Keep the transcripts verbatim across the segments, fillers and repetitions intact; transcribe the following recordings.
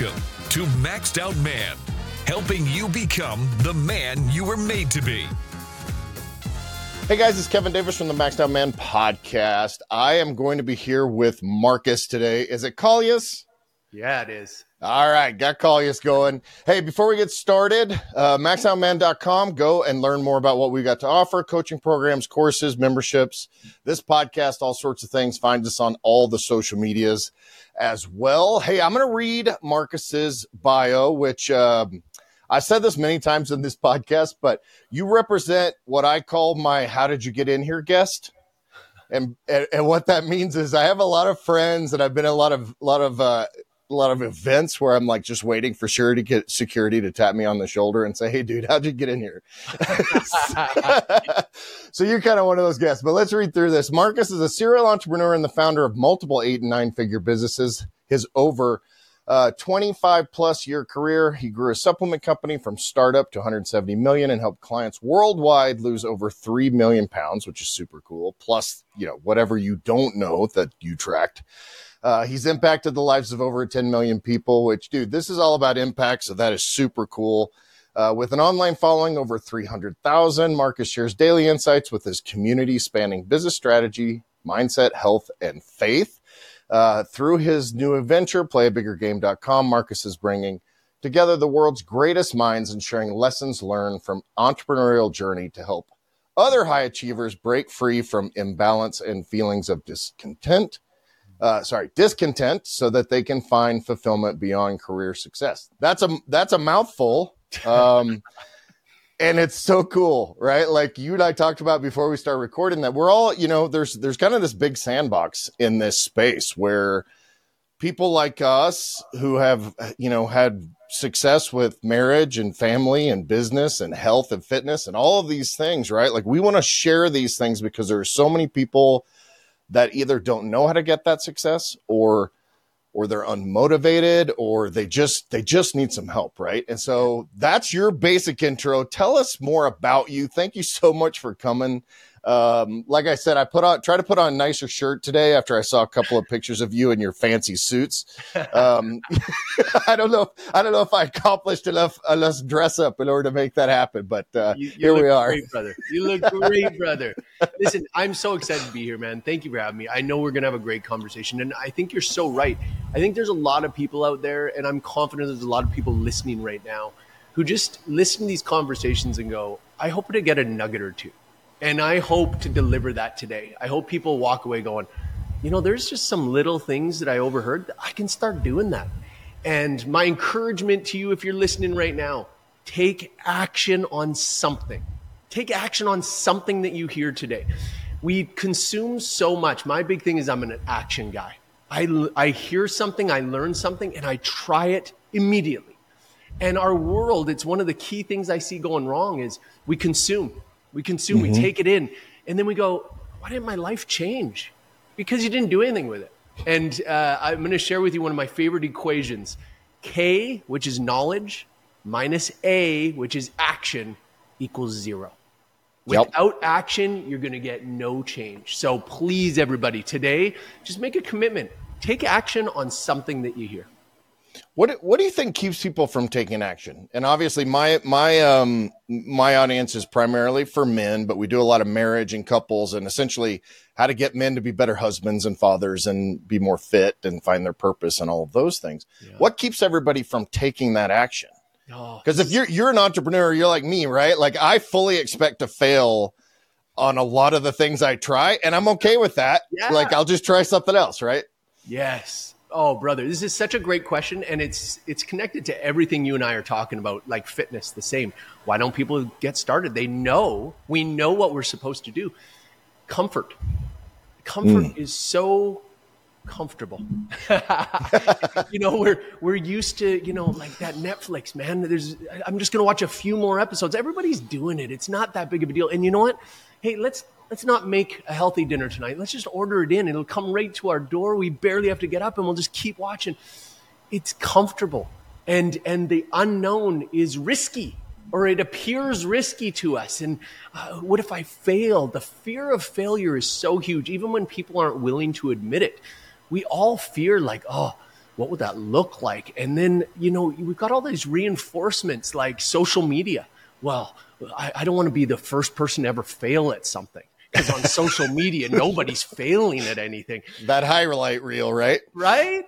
Welcome to Maxed Out Man, helping you become the man you were made to be. Hey guys, it's Kevin Davis from the Maxed Out Man podcast. I am going to be here with Marcus today. Is it Collius? Yeah, it is. All right, got Collius going. Hey, before we get started, uh, maxed out man dot com, go and learn more about what we've got to offer, coaching programs, courses, memberships, this podcast, all sorts of things. Find us on all the social medias as well. Hey, I'm going to read Marcus's bio, which um, I said this many times in this podcast, but you represent what I call my how did you get in here guest. And, and, and what that means is I have a lot of friends and I've been in a lot of, lot of, uh, a lot of events where I'm like just waiting for sure to get security to tap me on the shoulder and say, hey dude, how'd you get in here? So you're kind of one of those guests, but let's read through this. Marcus is a serial entrepreneur and the founder of multiple eight and nine figure businesses. His over uh, twenty-five plus year career, he grew a supplement company from startup to one hundred seventy million and helped clients worldwide lose over three million pounds, which is super cool. Plus, you know, whatever you don't know that you tracked. Uh, he's impacted the lives of over ten million people, which, dude, this is all about impact. So that is super cool. Uh, with an online following over three hundred thousand, Marcus shares daily insights with his community spanning business strategy, mindset, health, and faith. Uh, through his new venture, play a bigger game dot com, Marcus is bringing together the world's greatest minds and sharing lessons learned from entrepreneurial journey to help other high achievers break free from imbalance and feelings of discontent. Uh, sorry, discontent so that they can find fulfillment beyond career success. That's a, that's a mouthful. Um, and it's so cool, right? Like you and I talked about before we start recording that we're all, you know, there's, there's kind of this big sandbox in this space where people like us who have, you know, had success with marriage and family and business and health and fitness and all of these things, right? Like we want to share these things because there are so many people that either don't know how to get that success or or they're unmotivated or they just they just need some help, right? And so that's your basic intro. Tell us more about you. Thank you so much for coming. Um, like I said, I put on try to put on a nicer shirt today after I saw a couple of pictures of you in your fancy suits. Um, I don't know. I don't know if I accomplished enough enough dress up in order to make that happen, but uh, you, you here look we are. Great, brother. You look great, brother. Listen, I'm so excited to be here, man. Thank you for having me. I know we're gonna have a great conversation, and I think you're so right. I think there's a lot of people out there, and I'm confident there's a lot of people listening right now who just listen to these conversations and go, "I hope to get a nugget or two." And I hope to deliver that today. I hope people walk away going, you know, there's just some little things that I overheard that I can start doing that. And my encouragement to you, if you're listening right now, take action on something. Take action on something that you hear today. We consume so much. My big thing is I'm an action guy. I, I hear something, I learn something, and I try it immediately. And our world, it's one of the key things I see going wrong is we consume. We consume, mm-hmm. we take it in, and then we go, why didn't my life change? Because you didn't do anything with it. And uh, I'm going to share with you one of my favorite equations. K, which is knowledge, minus A, which is action, equals zero. Without yep. action, you're going to get no change. So please, everybody, today, just make a commitment. Take action on something that you hear. What what do you think keeps people from taking action? And obviously, my my um my audience is primarily for men, but we do a lot of marriage and couples, and essentially how to get men to be better husbands and fathers and be more fit and find their purpose and all of those things. Yeah. What keeps everybody from taking that action? Because oh, if you're you're an entrepreneur, you're like me, right? Like I fully expect to fail on a lot of the things I try, and I'm okay with that. Yeah. Like I'll just try something else, right? Yes. Oh, brother, this is such a great question, and it's it's connected to everything you and I are talking about, like fitness, the same. Why don't people get started? They know, we know what we're supposed to do. Comfort. Comfort mm. is so comfortable. you know, we're we're used to, you know, like that Netflix, man. There's I'm just going to watch a few more episodes. Everybody's doing it. It's not that big of a deal. And you know what? Hey, let's Let's not make a healthy dinner tonight. Let's just order it in. It'll come right to our door. We barely have to get up and we'll just keep watching. It's comfortable. And, and the unknown is risky, or it appears risky to us. And uh, what if I fail? The fear of failure is so huge. Even when people aren't willing to admit it, we all fear like, oh, what would that look like? And then, you know, we've got all these reinforcements like social media. Well, I, I don't want to be the first person to ever fail at something, because on social media, nobody's failing at anything. That highlight reel, right? Right?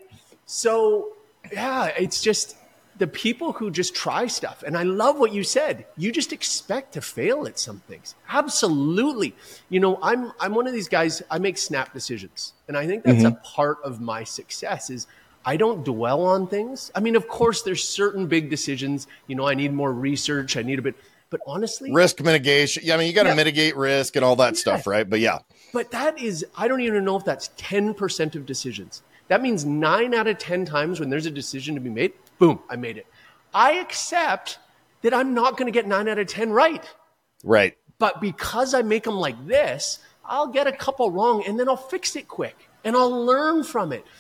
So, yeah, it's just the people who just try stuff. And I love what you said. You just expect to fail at some things. Absolutely. You know, I'm I'm one of these guys, I make snap decisions. And I think that's mm-hmm. a part of my success is I don't dwell on things. I mean, of course, there's certain big decisions. You know, I need more research. I need a bit. But honestly, risk mitigation. Yeah, I mean, you got to yeah. mitigate risk and all that yeah. stuff, right? But yeah. But that is, I don't even know if that's ten percent of decisions. That means nine out of ten times when there's a decision to be made, boom, I made it. I accept that I'm not going to get nine out of ten right. Right. But because I make them like this, I'll get a couple wrong and then I'll fix it quick and I'll learn from it.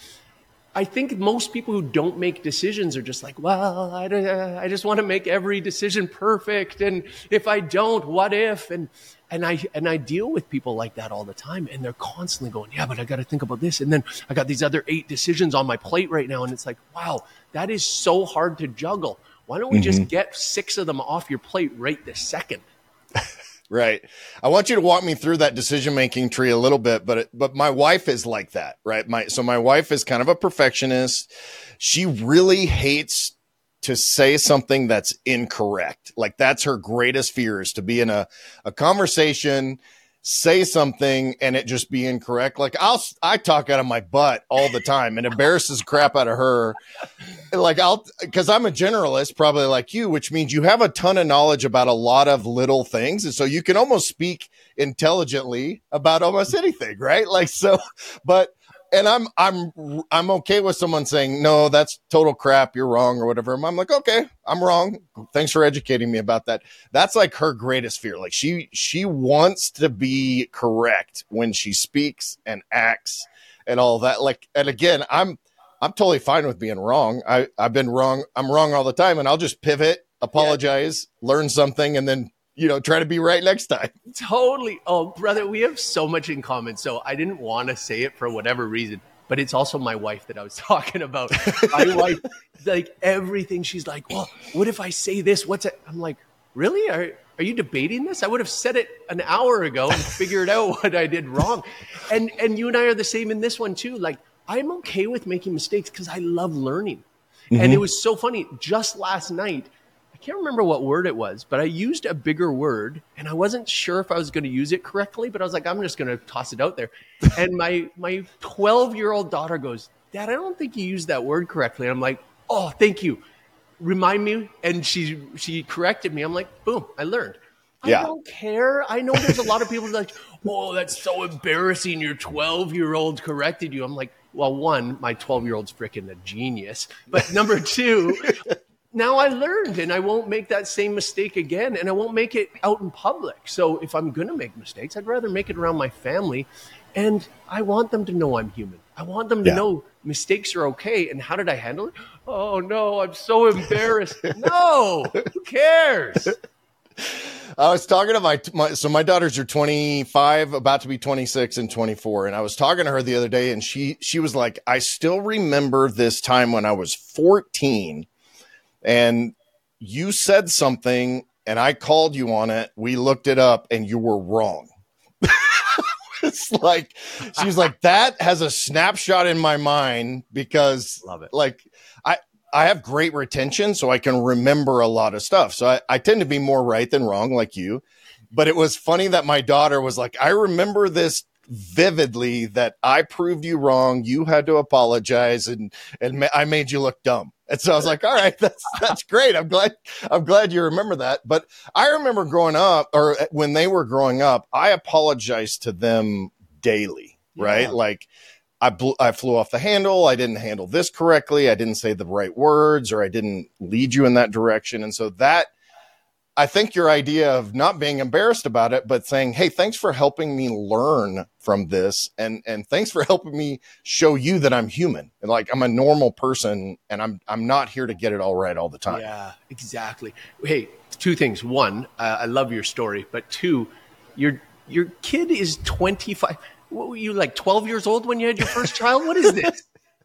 I think most people who don't make decisions are just like, well, I, I just want to make every decision perfect. And if I don't, what if? And and I and I deal with people like that all the time. And they're constantly going, yeah, but I got to think about this. And then I got these other eight decisions on my plate right now. And it's like, wow, that is so hard to juggle. Why don't we mm-hmm. just get six of them off your plate right this second? Right. I want you to walk me through that decision-making tree a little bit, but, it, but my wife is like that, right? My, so my wife is kind of a perfectionist. She really hates to say something that's incorrect. Like that's her greatest fear, is to be in a, a conversation, say something and it just be incorrect. Like I'll, I talk out of my butt all the time and embarrasses crap out of her. Like I'll, cause I'm a generalist, probably like you, which means you have a ton of knowledge about a lot of little things. And so you can almost speak intelligently about almost anything. Right. Like, so, but, and I'm, I'm, I'm okay with someone saying, no, that's total crap. You're wrong or whatever. I'm like, okay, I'm wrong. Thanks for educating me about that. That's like her greatest fear. Like she, she wants to be correct when she speaks and acts and all that. Like, and again, I'm, I'm totally fine with being wrong. I, I've been wrong. I'm wrong all the time. And I'll just pivot, apologize, yeah. learn something, and then, you know, try to be right next time. Totally. Oh, brother, we have so much in common. So I didn't want to say it for whatever reason, but it's also my wife that I was talking about. My wife, like everything, she's like, well, what if I say this? What's it? I'm like, really? Are, are you debating this? I would have said it an hour ago and figured out what I did wrong. And, and you and I are the same in this one too. Like, I'm okay with making mistakes because I love learning. Mm-hmm. And it was so funny. Just last night, I can't remember what word it was, but I used a bigger word and I wasn't sure if I was going to use it correctly, but I was like, I'm just going to toss it out there. And my my twelve-year-old daughter goes, Dad, I don't think you used that word correctly. And I'm like, oh, thank you. Remind me. And she she corrected me. I'm like, boom, I learned. Yeah. I don't care. I know there's a lot of people like, oh, that's so embarrassing. Your twelve-year-old corrected you. I'm like, well, one, my twelve-year-old's freaking a genius. But number two, now I learned and I won't make that same mistake again, and I won't make it out in public. So if I'm going to make mistakes, I'd rather make it around my family. And I want them to know I'm human. I want them to yeah. know mistakes are okay. And how did I handle it? Oh, no, I'm so embarrassed. No, who cares? I was talking to my, my, so my daughters are twenty-five, about to be twenty-six and twenty-four. And I was talking to her the other day and she, she was like, I still remember this time when I was fourteen and you said something and I called you on it. We looked it up and you were wrong. It's like, she's like, that has a snapshot in my mind because Love it. like I, I have great retention, so I can remember a lot of stuff. So I, I tend to be more right than wrong like you. But it was funny that my daughter was like, I remember this vividly, that I proved you wrong. You had to apologize and, and ma- I made you look dumb. And so I was like, all right, that's, that's great. I'm glad, I'm glad you remember that. But I remember growing up, or when they were growing up, I apologized to them daily, right? Yeah. Like, I, bl- I flew off the handle. I didn't handle this correctly. I didn't say the right words, or I didn't lead you in that direction. And so that, I think your idea of not being embarrassed about it, but saying, hey, thanks for helping me learn from this. And, and thanks for helping me show you that I'm human and like I'm a normal person and I'm, I'm not here to get it all right all the time. Yeah, exactly. Hey, two things. One, uh, I love your story, but two, your, your kid is twenty-five. What were you, like twelve years old when you had your first child? What is this?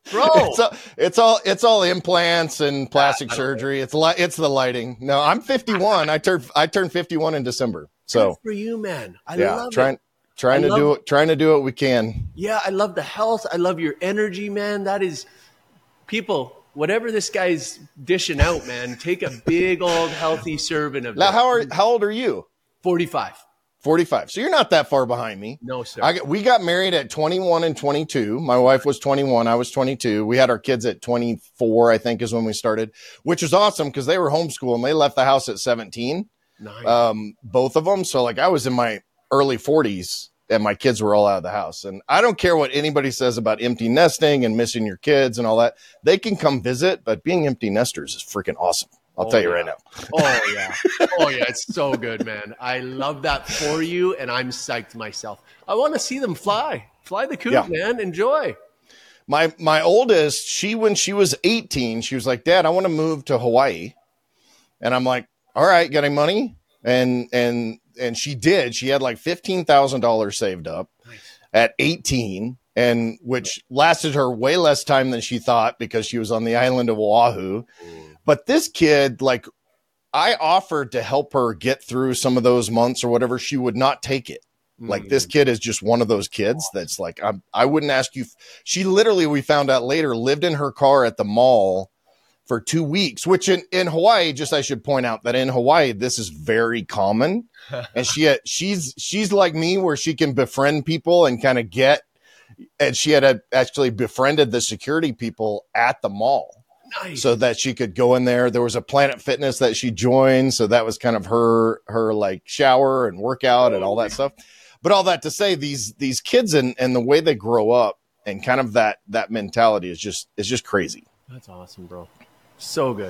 bro. It's all, it's all it's all implants and plastic surgery. It's li- it's the lighting. No, I'm fifty-one. I turned I turned fifty-one in December. So good for you, man. I yeah, love trying it. trying I to do love- it trying to do what we can. Yeah, I love the health. I love your energy, man. That is, people, whatever this guy's dishing out, man, take a big old healthy serving of Now, that. how are how old are you? forty-five. forty-five. So you're not that far behind me. No, sir. I, we got married at twenty-one and twenty-two. My wife was twenty-one. I was twenty-two. We had our kids at twenty-four, I think is when we started, which was awesome because they were homeschooled and they left the house at seventeen. Nice. Um, both of them. So like I was in my early forties and my kids were all out of the house. And I don't care what anybody says about empty nesting and missing your kids and all that. They can come visit, but being empty nesters is freaking awesome. I'll Oh, tell you yeah. right now. Oh, yeah. Oh, yeah. It's so good, man. I love that for you, and I'm psyched myself. I want to see them fly. Fly the coop, Yeah. man. Enjoy. My my oldest, she when she was eighteen, she was like, "Dad, I want to move to Hawaii." And I'm like, "All right, got any money?" And and and she did. She had like fifteen thousand dollars saved up Nice. at eighteen, and which lasted her way less time than she thought because she was on the island of Oahu. But this kid, like, I offered to help her get through some of those months or whatever. She would not take it. Like, this kid is just one of those kids that's like, I'm, I wouldn't ask you. She literally, we found out later, lived in her car at the mall for two weeks, which in, in Hawaii, just I should point out that in Hawaii, this is very common. And she had, she's, she's like me where she can befriend people and kind of get, and she had a, actually befriended the security people at the mall. Nice. So that she could go in there. There was a Planet Fitness that she joined. So that was kind of her, her like shower and workout and all that stuff. But all that to say, these, these kids and, and the way they grow up and kind of that, that mentality is just, is just crazy. That's awesome, bro. So good.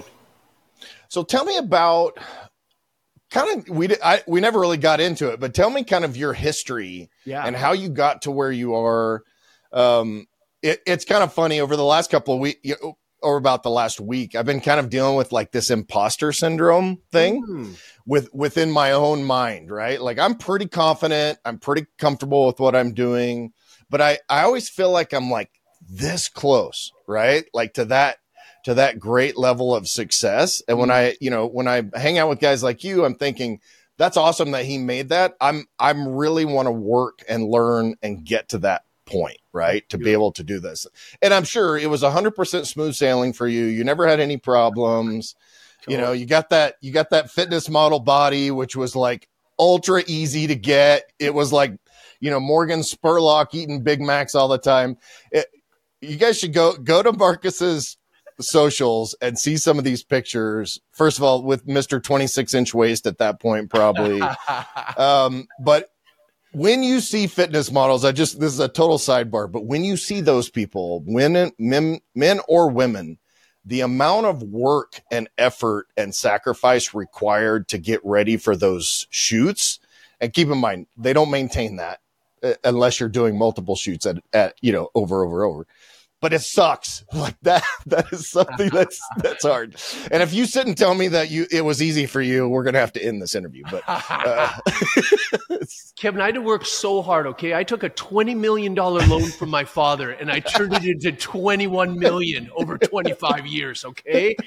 So tell me about kind of, we, I, we never really got into it, but tell me kind of your history Yeah. and how you got to where you are. Um, it, it's kind of funny over the last couple of weeks, or about the last week, I've been kind of dealing with like this imposter syndrome thing Mm. with within my own mind, right? Like I'm pretty confident. I'm pretty comfortable with what I'm doing, but I, I always feel like I'm like this close, right? Like to that, to that great level of success. And when I, you know, when I hang out with guys like you, I'm thinking that's awesome that he made that. I'm, I'm really want to work and learn and get to that point, right? To be able to do this. And I'm sure it was a hundred percent smooth sailing for you. You never had any problems. Cool. You know, you got that, you got that fitness model body, which was like ultra easy to get. It was like, you know, Morgan Spurlock eating Big Macs all the time. It, you guys should go, go to Marcus's socials and see some of these pictures. First of all, with Mister twenty-six inch waist at that point, probably. um, but when you see fitness models, I just, this is a total sidebar, but when you see those people, women, men, men or women, the amount of work and effort and sacrifice required to get ready for those shoots. And keep in mind, they don't maintain that uh, unless you're doing multiple shoots at, at, you know, over, over, over. But it sucks like that. That is something that's, that's hard. And if you sit and tell me that you, it was easy for you, we're going to have to end this interview, but, uh, Kevin, I had to work so hard. Okay. I took a twenty million dollars loan from my father and I turned it into twenty-one million over twenty-five years. Okay.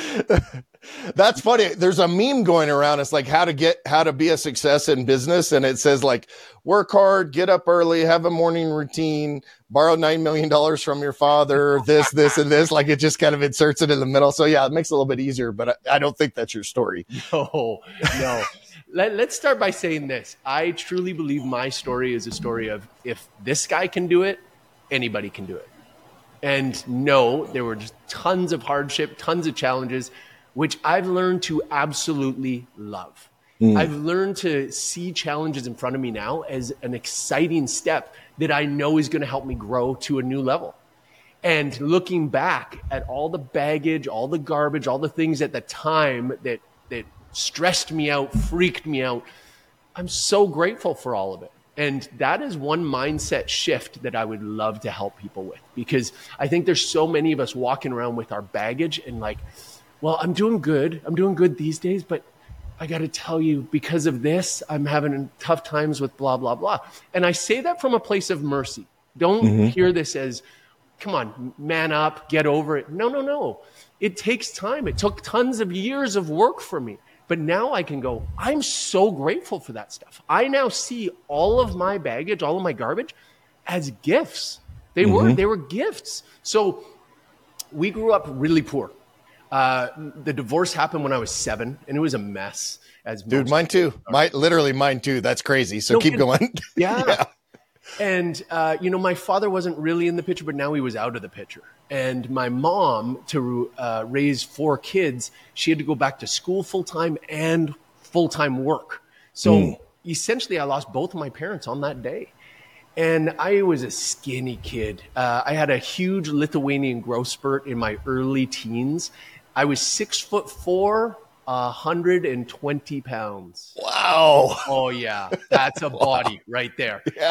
That's funny. There's a meme going around. It's like how to get, how to be a success in business. And it says like, work hard, get up early, have a morning routine, borrow nine million dollars from your father, this, this, and this. Like it just kind of inserts it in the middle. So yeah, it makes it a little bit easier, but I, I don't think that's your story. No, no. Let, let's start by saying this. I truly believe my story is a story of if this guy can do it, anybody can do it. And no, there were just tons of hardship, tons of challenges, which I've learned to absolutely love. Mm. I've learned to see challenges in front of me now as an exciting step that I know is going to help me grow to a new level. And looking back at all the baggage, all the garbage, all the things at the time that that stressed me out, freaked me out, I'm so grateful for all of it. And that is one mindset shift that I would love to help people with, because I think there's so many of us walking around with our baggage and like, well, I'm doing good. I'm doing good these days, but I got to tell you, because of this, I'm having tough times with blah, blah, blah. And I say that from a place of mercy. Don't mm-hmm. hear this as, come on, man up, get over it. No, no, no. It takes time. It took tons of years of work for me. But now I can go, I'm so grateful for that stuff. I now see all of my baggage, all of my garbage as gifts. They mm-hmm. were, they were gifts. So we grew up really poor. Uh, the divorce happened when I was seven, and it was a mess. As Dude, mine too. My, literally mine too. That's crazy. So no, keep going. Yeah. yeah. And, uh, you know, my father wasn't really in the picture, but now he was out of the picture. And my mom, to uh, raise four kids, she had to go back to school full-time and full-time work. So mm. essentially, I lost both of my parents on that day. And I was a skinny kid. Uh, I had a huge Lithuanian growth spurt in my early teens. I was six foot four, one hundred twenty pounds. Wow. Oh, yeah. That's a body wow. right there. Yeah.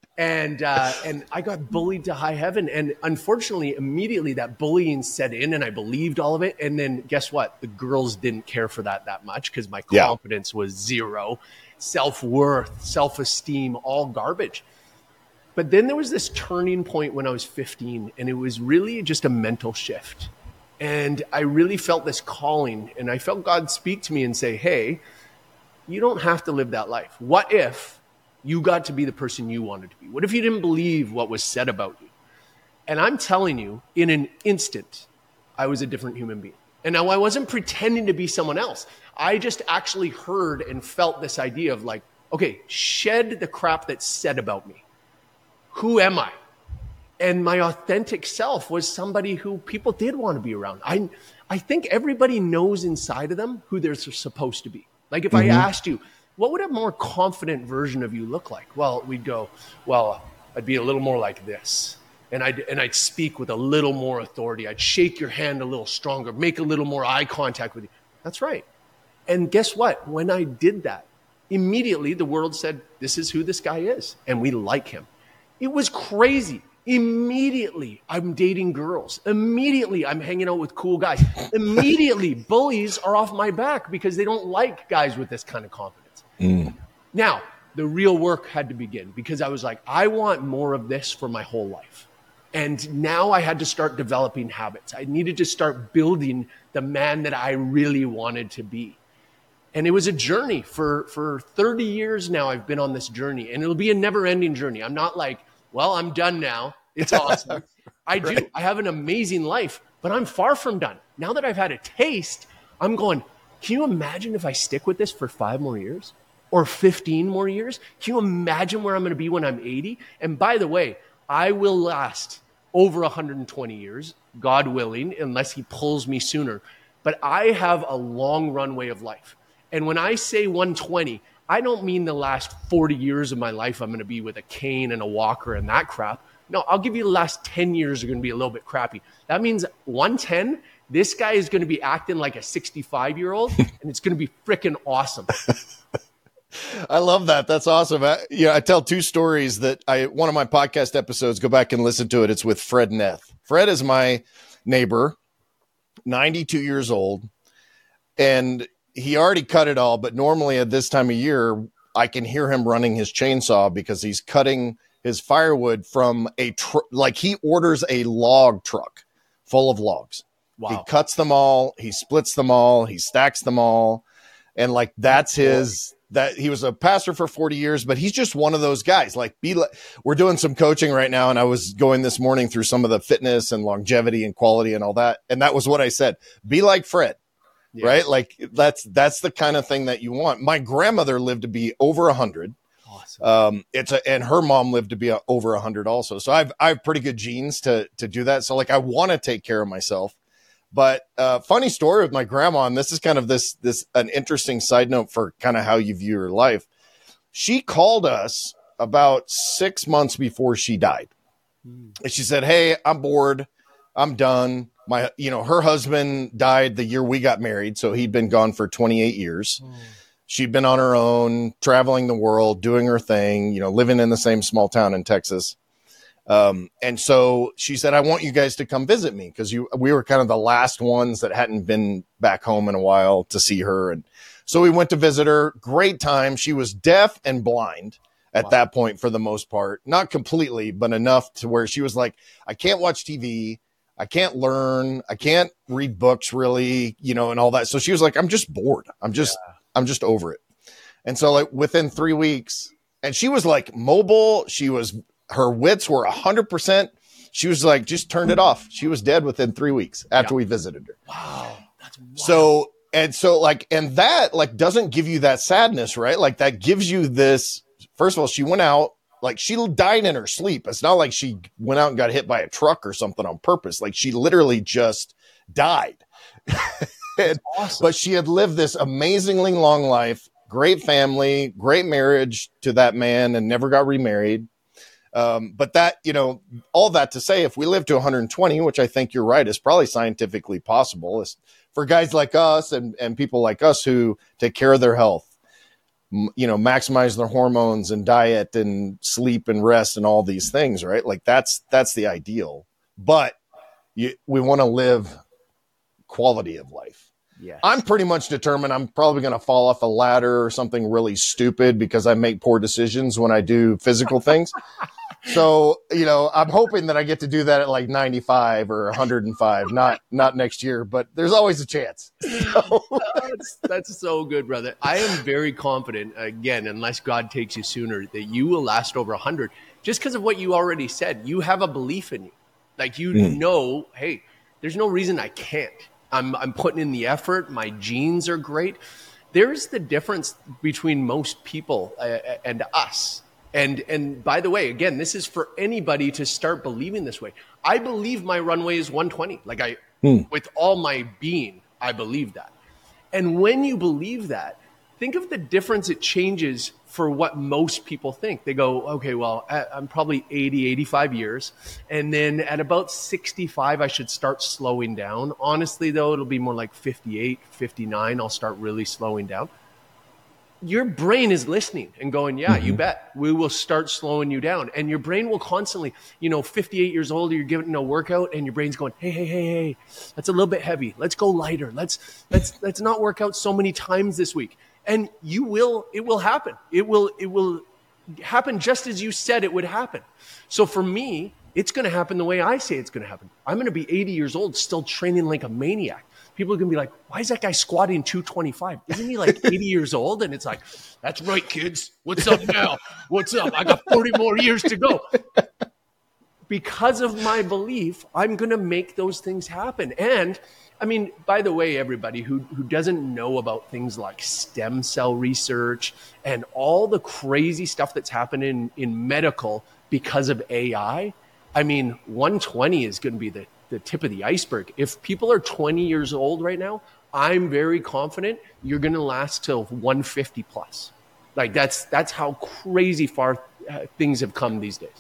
And uh, and I got bullied to high heaven. And unfortunately, immediately that bullying set in and I believed all of it. And then guess what? The girls didn't care for that that much because my confidence yeah. was zero. Self-worth, self-esteem, all garbage. But then there was this turning point when I was fifteen, and it was really just a mental shift. And I really felt this calling, and I felt God speak to me and say, hey, you don't have to live that life. What if you got to be the person you wanted to be? What if you didn't believe what was said about you? And I'm telling you, in an instant, I was a different human being. And now I wasn't pretending to be someone else. I just actually heard and felt this idea of like, okay, shed the crap that's said about me. Who am I? And my authentic self was somebody who people did want to be around. I, I think everybody knows inside of them who they're supposed to be. Like if mm-hmm. I asked you, what would a more confident version of you look like? Well, we'd go, well, I'd be a little more like this. And I'd, and I'd speak with a little more authority. I'd shake your hand a little stronger, make a little more eye contact with you. That's right. And guess what? When I did that, immediately the world said, this is who this guy is. And we like him. It was crazy. Immediately, I'm dating girls. Immediately, I'm hanging out with cool guys. Immediately, bullies are off my back because they don't like guys with this kind of confidence. Mm. Now, the real work had to begin because I was like, I want more of this for my whole life. And now I had to start developing habits. I needed to start building the man that I really wanted to be. And it was a journey. For, for thirty years now, I've been on this journey. And it'll be a never-ending journey. I'm not like, well, I'm done now. It's awesome. I do. Right. I have an amazing life, but I'm far from done. Now that I've had a taste, I'm going, can you imagine if I stick with this for five more years or fifteen more years? Can you imagine where I'm going to be when I'm eighty? And by the way, I will last over one hundred twenty years, God willing, unless he pulls me sooner. But I have a long runway of life. And when I say one hundred twenty, I don't mean the last forty years of my life I'm going to be with a cane and a walker and that crap. No, I'll give you the last ten years are going to be a little bit crappy. That means one ten, this guy is going to be acting like a sixty-five-year-old, and it's going to be freaking awesome. I love that. That's awesome. I, you know, I tell two stories that I, one of my podcast episodes, go back and listen to it. It's with Fred Neth. Fred is my neighbor, ninety-two years old, and he already cut it all, but normally at this time of year, I can hear him running his chainsaw because he's cutting his firewood from a, tr- like he orders a log truck full of logs. Wow. He cuts them all. He splits them all. He stacks them all. And like, that's his, that he was a pastor for forty years, but he's just one of those guys. Like, be like, we're doing some coaching right now. And I was going this morning through some of the fitness and longevity and quality and all that. And that was what I said, be like Fred. Yes. Right? Like that's, that's the kind of thing that you want. My grandmother lived to be over a hundred. Awesome. Um, it's a, and her mom lived to be a, over a hundred also. So I've, I have pretty good genes to, to do that. So like, I want to take care of myself, but, uh, funny story with my grandma. And this is kind of this, this, an interesting side note for kind of how you view your life. She called us about six months before she died. Mm. And she said, hey, I'm bored. I'm done. My, you know, her husband died the year we got married. So he'd been gone for twenty-eight years. Mm. She'd been on her own, traveling the world, doing her thing, you know, living in the same small town in Texas. Um, and so she said, I want you guys to come visit me because you, we were kind of the last ones that hadn't been back home in a while to see her. And so we went to visit her. Great time. She was deaf and blind. at Wow. that point for the most part. Not completely, but enough to where she was like, I can't watch T V. I can't learn. I can't read books really, you know, and all that. So she was like, I'm just bored. I'm just, yeah. I'm just over it. And so like within three weeks, and she was like mobile. She was, her wits were a hundred percent. She was like, just turned it off. She was dead within three weeks after yeah. we visited her. Wow. That's wild. So, and so like, and that like doesn't give you that sadness, right? Like that gives you this, first of all, she went out, like she died in her sleep. It's not like she went out and got hit by a truck or something on purpose. Like she literally just died. and, awesome. But she had lived this amazingly long life, great family, great marriage to that man, and never got remarried. Um, but that, you know, all that to say, if we live to one hundred twenty, which I think you're right, is probably scientifically possible, is for guys like us and, and people like us who take care of their health, m- you know, maximize their hormones and diet and sleep and rest and all these things, right? Like that's, that's the ideal, but you, we want to live quality of life. Yes. I'm pretty much determined I'm probably going to fall off a ladder or something really stupid because I make poor decisions when I do physical things. So, you know, I'm hoping that I get to do that at like ninety-five or one hundred five, not not next year, but there's always a chance. So. that's, that's so good, brother. I am very confident, again, unless God takes you sooner, that you will last over one hundred just because of what you already said. You have a belief in you. Like you mm. know, hey, there's no reason I can't. I'm I'm putting in the effort. My genes are great. There's the difference between most people uh, and us. And and by the way, again, this is for anybody to start believing this way. I believe my runway is one twenty. Like I, hmm. with all my being, I believe that. And when you believe that, think of the difference it changes for what most people think. They go, okay, well, I'm probably eighty, eighty-five years. And then at about sixty-five, I should start slowing down. Honestly, though, it'll be more like fifty-eight, fifty-nine. I'll start really slowing down. Your brain is listening and going, yeah, mm-hmm. you bet. We will start slowing you down. And your brain will constantly, you know, fifty-eight years old, you're giving a workout and your brain's going, hey, hey, hey, hey, that's a little bit heavy. Let's go lighter. Let's, let's, let's not work out so many times this week. And you will, it will happen. It will, it will happen just as you said it would happen. So for me, it's going to happen the way I say it's going to happen. I'm going to be eighty years old, still training like a maniac. People are going to be like, why is that guy squatting two twenty-five? Isn't he like eighty years old? And it's like, that's right, kids. What's up now? What's up? I got forty more years to go. Because of my belief, I'm going to make those things happen. And I mean, by the way, everybody who, who doesn't know about things like stem cell research and all the crazy stuff that's happening in, in medical because of A I, I mean, one twenty is going to be the the tip of the iceberg. If people are twenty years old right now, I'm very confident you're going to last till one fifty plus. Like that's, that's how crazy far uh, things have come these days.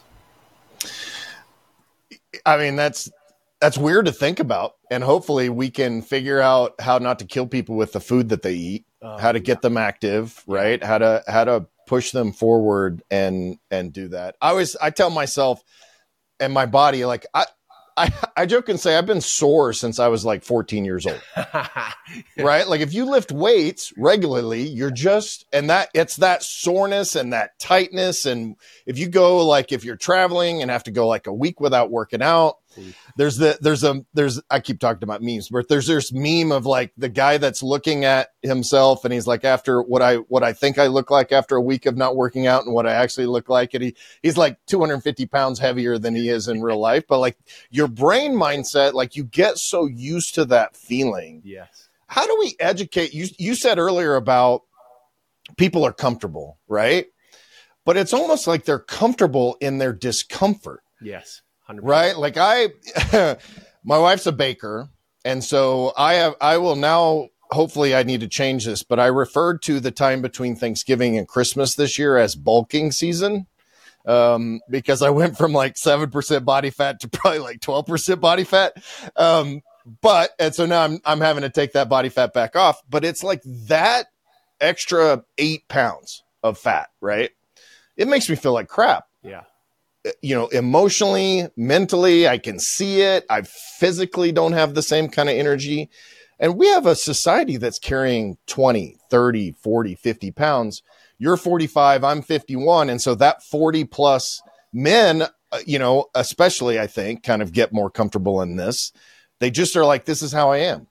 I mean, that's, that's weird to think about. And hopefully we can figure out how not to kill people with the food that they eat, uh, how to get them active, right? How to, how to push them forward and, and do that. I always, I tell myself and my body, like I, I, I joke and say I've been sore since I was like fourteen years old, right? Like if you lift weights regularly, you're just, and that it's that soreness and that tightness. And if you go, like, if you're traveling and have to go like a week without working out, there's the, there's a, there's, I keep talking about memes, but there's this meme of like the guy that's looking at himself and he's like, after what I, what I think I look like after a week of not working out and what I actually look like. And he, he's like two hundred fifty pounds heavier than he is in real life. But like your brain mindset, like you get so used to that feeling. Yes. How do we educate you? You said earlier about people are comfortable, right? But it's almost like they're comfortable in their discomfort. Yes. one hundred percent. Right? Like I, my wife's a baker. And so I have, I will now, hopefully I need to change this, but I referred to the time between Thanksgiving and Christmas this year as bulking season. Um, because I went from like seven percent body fat to probably like twelve percent body fat. Um, but, and so now I'm, I'm having to take that body fat back off, but it's like that extra eight pounds of fat, right? It makes me feel like crap. Yeah. You know, emotionally, mentally, I can see it. I physically don't have the same kind of energy. And we have a society that's carrying twenty, thirty, forty, fifty pounds. you're forty-five, I'm fifty-one. And so that forty plus men, uh, you know, especially I think kind of get more comfortable in this. They just are like, this is how I am.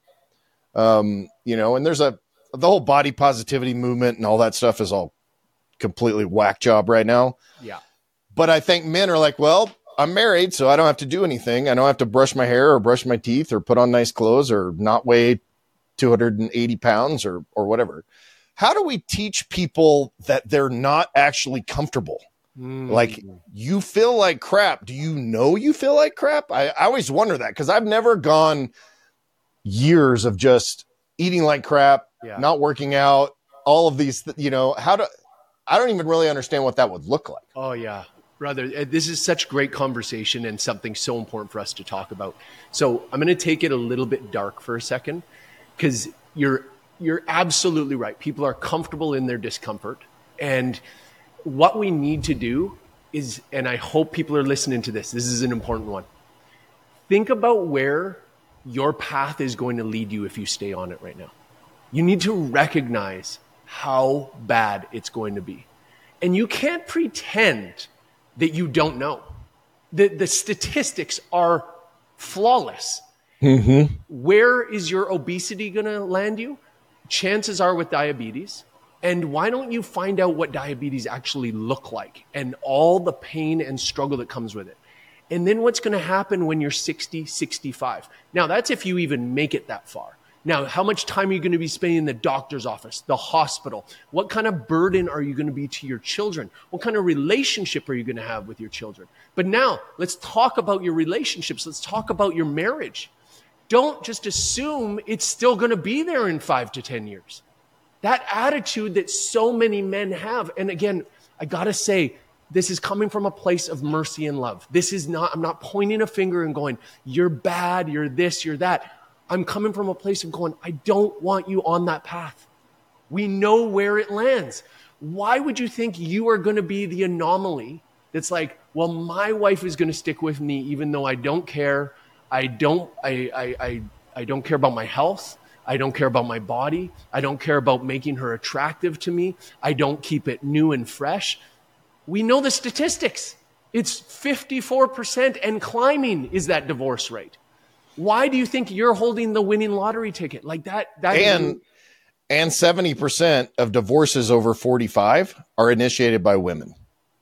Um, you know, and there's a, the whole body positivity movement and all that stuff is all completely whack job right now. Yeah. But I think men are like, well, I'm married, so I don't have to do anything. I don't have to brush my hair or brush my teeth or put on nice clothes or not weigh two hundred eighty pounds or, or whatever. How do we teach people that they're not actually comfortable? Mm. Like, you feel like crap. Do you know you feel like crap? I, I always wonder that because I've never gone years of just eating like crap, yeah. not working out, all of these, th- you know, how do, I don't even really understand what that would look like. Oh yeah. Brother, this is such great conversation and something so important for us to talk about. So I'm going to take it a little bit dark for a second because you're, you're absolutely right. People are comfortable in their discomfort. And what we need to do is, and I hope people are listening to this, this is an important one. Think about where your path is going to lead you if you stay on it right now. You need to recognize how bad it's going to be. And you can't pretend that you don't know. The, the statistics are flawless. Mm-hmm. Where is your obesity going to land you? Chances are with diabetes. And why don't you find out what diabetes actually look like and all the pain and struggle that comes with it? And then what's going to happen when you're sixty, sixty-five? Now, that's if you even make it that far. Now, how much time are you going to be spending in the doctor's office, the hospital? What kind of burden are you going to be to your children? What kind of relationship are you going to have with your children? But now, let's talk about your relationships. Let's talk about your marriage. Don't just assume it's still going to be there in five to ten years. That attitude that so many men have, and again, I got to say, this is coming from a place of mercy and love. This is not, I'm not pointing a finger and going, you're bad, you're this, you're that. I'm coming from a place of going, I don't want you on that path. We know where it lands. Why would you think you are going to be the anomaly that's like, well, my wife is going to stick with me even though I don't care. I don't, I, I, I, I don't care about my health. I don't care about my body. I don't care about making her attractive to me. I don't keep it new and fresh. We know the statistics. It's fifty-four percent and climbing is that divorce rate. Why do you think you're holding the winning lottery ticket like that? that and is- and seventy percent of divorces over forty-five are initiated by women,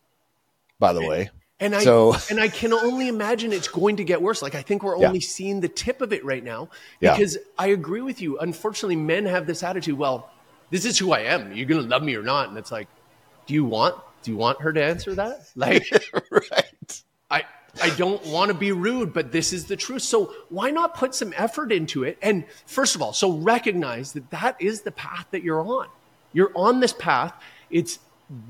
by the way. And I, so, and I can only imagine it's going to get worse. Like, I think we're yeah. only seeing the tip of it right now because yeah. I agree with you. Unfortunately, men have this attitude. Well, this is who I am. You're going to love me or not. And it's like, do you want, do you want her to answer that? Like, right. I, I don't want to be rude, but this is the truth. So why not put some effort into it? And first of all, so recognize that that is the path that you're on. You're on this path. It's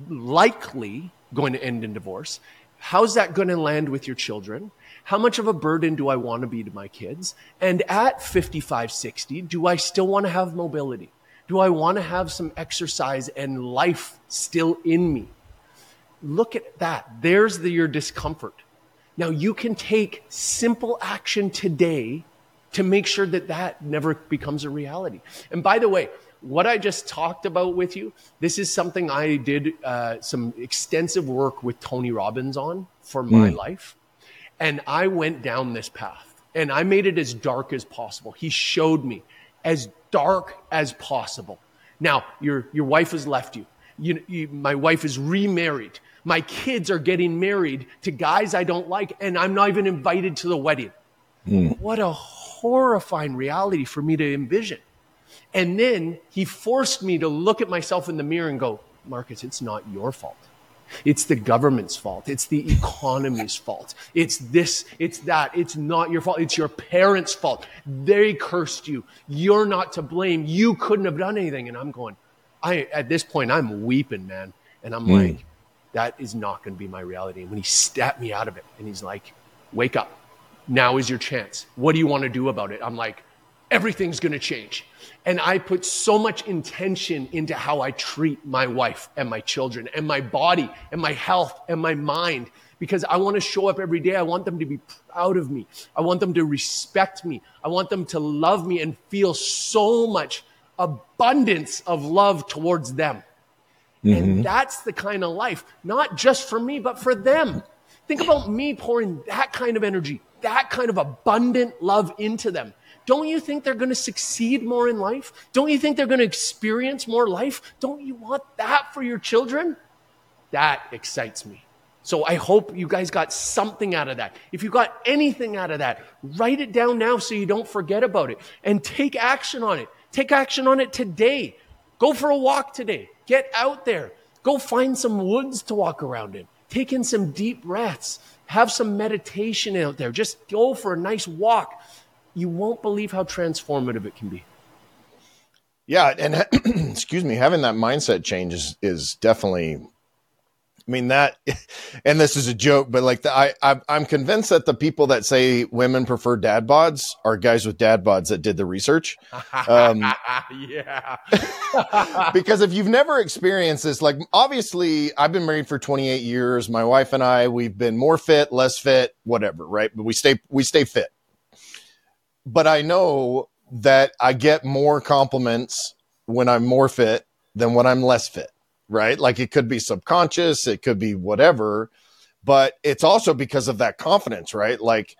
likely going to end in divorce. How's that going to land with your children? How much of a burden do I want to be to my kids? And at fifty-five, sixty, do I still want to have mobility? Do I want to have some exercise and life still in me? Look at that. There's the, your discomfort. Now you can take simple action today to make sure that that never becomes a reality. And by the way, what I just talked about with you, this is something I did uh, some extensive work with Tony Robbins on for my mm. life. And I went down this path and I made it as dark as possible. He showed me as dark as possible. Now, your, your wife has left you. You, you. My wife is remarried. My kids are getting married to guys I don't like, and I'm not even invited to the wedding. Mm. What a horrifying reality for me to envision. And then he forced me to look at myself in the mirror and go, Marcus, it's not your fault. It's the government's fault. It's the economy's fault. It's this, it's that. It's not your fault. It's your parents' fault. They cursed you. You're not to blame. You couldn't have done anything. And I'm going, I, at this point, I'm weeping, man. And I'm mm. like, that is not going to be my reality. And when he snapped me out of it and he's like, wake up. Now is your chance. What do you want to do about it? I'm like, everything's going to change. And I put so much intention into how I treat my wife and my children and my body and my health and my mind because I want to show up every day. I want them to be proud of me. I want them to respect me. I want them to love me and feel so much abundance of love towards them. Mm-hmm. And that's the kind of life, not just for me, but for them. Think about me pouring that kind of energy, that kind of abundant love into them. Don't you think they're going to succeed more in life? Don't you think they're going to experience more life? Don't you want that for your children? That excites me. So I hope you guys got something out of that. If you got anything out of that, write it down now so you don't forget about it and take action on it. Take action on it today. Go for a walk today. Get out there. Go find some woods to walk around in. Take in some deep breaths. Have some meditation out there. Just go for a nice walk. You won't believe how transformative it can be. Yeah. And excuse me, having that mindset change is, is definitely, I mean that, and this is a joke, but like the, I, I, I'm convinced that the people that say women prefer dad bods are guys with dad bods that did the research. Um, yeah. Because if you've never experienced this, like obviously I've been married for twenty-eight years. My wife and I, we've been more fit, less fit, whatever, right? But we stay, we stay fit. But I know that I get more compliments when I'm more fit than when I'm less fit, right? Like it could be subconscious, it could be whatever, but it's also because of that confidence, right? Like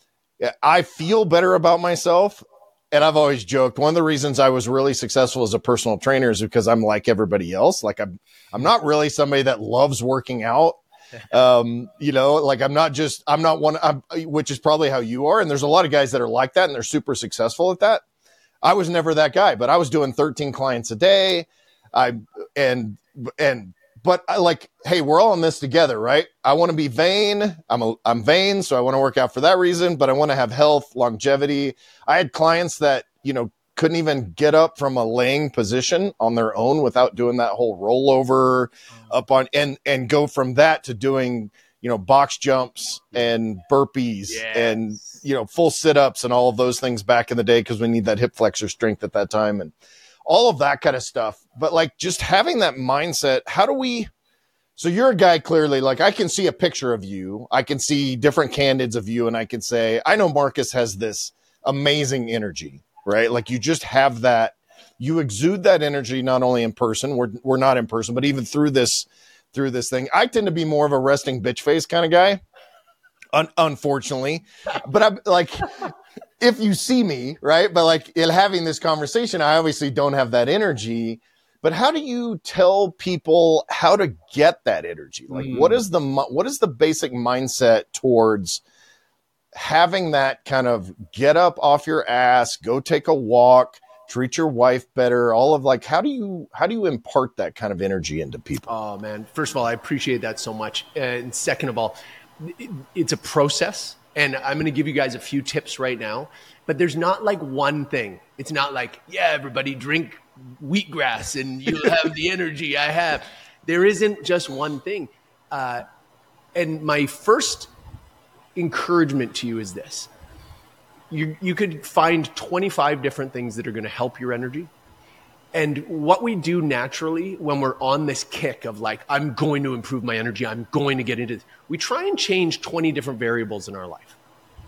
I feel better about myself. And I've always joked, one of the reasons I was really successful as a personal trainer is because I'm like everybody else. Like I'm, I'm not really somebody that loves working out. Um, you know, like I'm not just, I'm not one, I'm, which is probably how you are. And there's a lot of guys that are like that and they're super successful at that. I was never that guy, but I was doing thirteen clients a day. I, and, and, but I like, hey, we're all in this together, right? I want to be vain. I'm a, I'm vain. So I want to work out for that reason, but I want to have health, longevity. I had clients that, you know, couldn't even get up from a laying position on their own without doing that whole rollover up on and, and go from that to doing, you know, box jumps and burpees yes. and, you know, full sit-ups and all of those things back in the day. Cause we need that hip flexor strength at that time and all of that kind of stuff. But like just having that mindset, how do we, so you're a guy clearly, like I can see a picture of you. I can see different candidates of you and I can say, I know Marcus has this amazing energy. Right? Like you just have that, you exude that energy, not only in person, we're, we're not in person, but even through this, through this thing. I tend to be more of a resting bitch face kind of guy, un- unfortunately, but I'm like, if you see me, right. But like in having this conversation, I obviously don't have that energy, but how do you tell people how to get that energy? Like mm. what is the, what is the basic mindset towards having that kind of get up off your ass, go take a walk, treat your wife better, all of like, how do you, how do you impart that kind of energy into people? Oh man. First of all, I appreciate that so much. And second of all, it's a process and I'm going to give you guys a few tips right now, but there's not like one thing. It's not like, yeah, everybody drink wheatgrass and you'll have the energy I have. There isn't just one thing. Uh, and my first encouragement to you is this. You, you could find twenty-five different things that are going to help your energy. And what we do naturally when we're on this kick of like, I'm going to improve my energy, I'm going to get into this, we try and change twenty different variables in our life.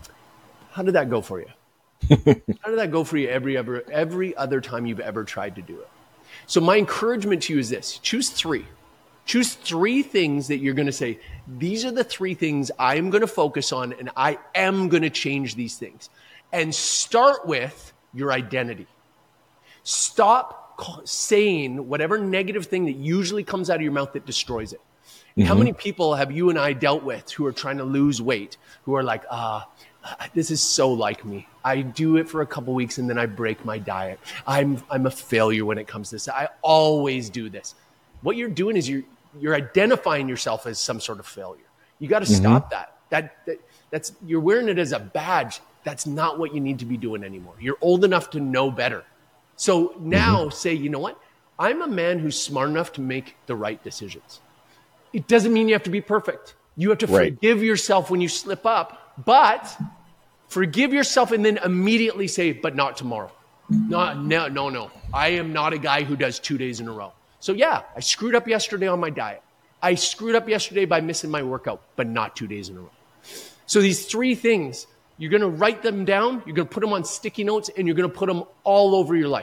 How did that go for you? How did that go for you every, ever, every other time you've ever tried to do it? So my encouragement to you is this. Choose three. Choose three things that you're going to say, these are the three things I'm going to focus on and I am going to change these things. And start with your identity. Stop saying whatever negative thing that usually comes out of your mouth that destroys it. Mm-hmm. How many people have you and I dealt with who are trying to lose weight, who are like, ah, this is so like me. I do it for a couple weeks and then I break my diet. I'm, I'm a failure when it comes to this. I always do this. What you're doing is you're, you're identifying yourself as some sort of failure. You got to mm-hmm. stop that. That, that. That's, you're wearing it as a badge. That's not what you need to be doing anymore. You're old enough to know better. So now mm-hmm. say, you know what? I'm a man who's smart enough to make the right decisions. It doesn't mean you have to be perfect. You have to right. forgive yourself when you slip up, but forgive yourself and then immediately say, but not tomorrow. No, no, no, no. I am not a guy who does two days in a row. So yeah, I screwed up yesterday on my diet. I screwed up yesterday by missing my workout, but not two days in a row. So these three things, you're going to write them down. You're going to put them on sticky notes and you're going to put them all over your life. You're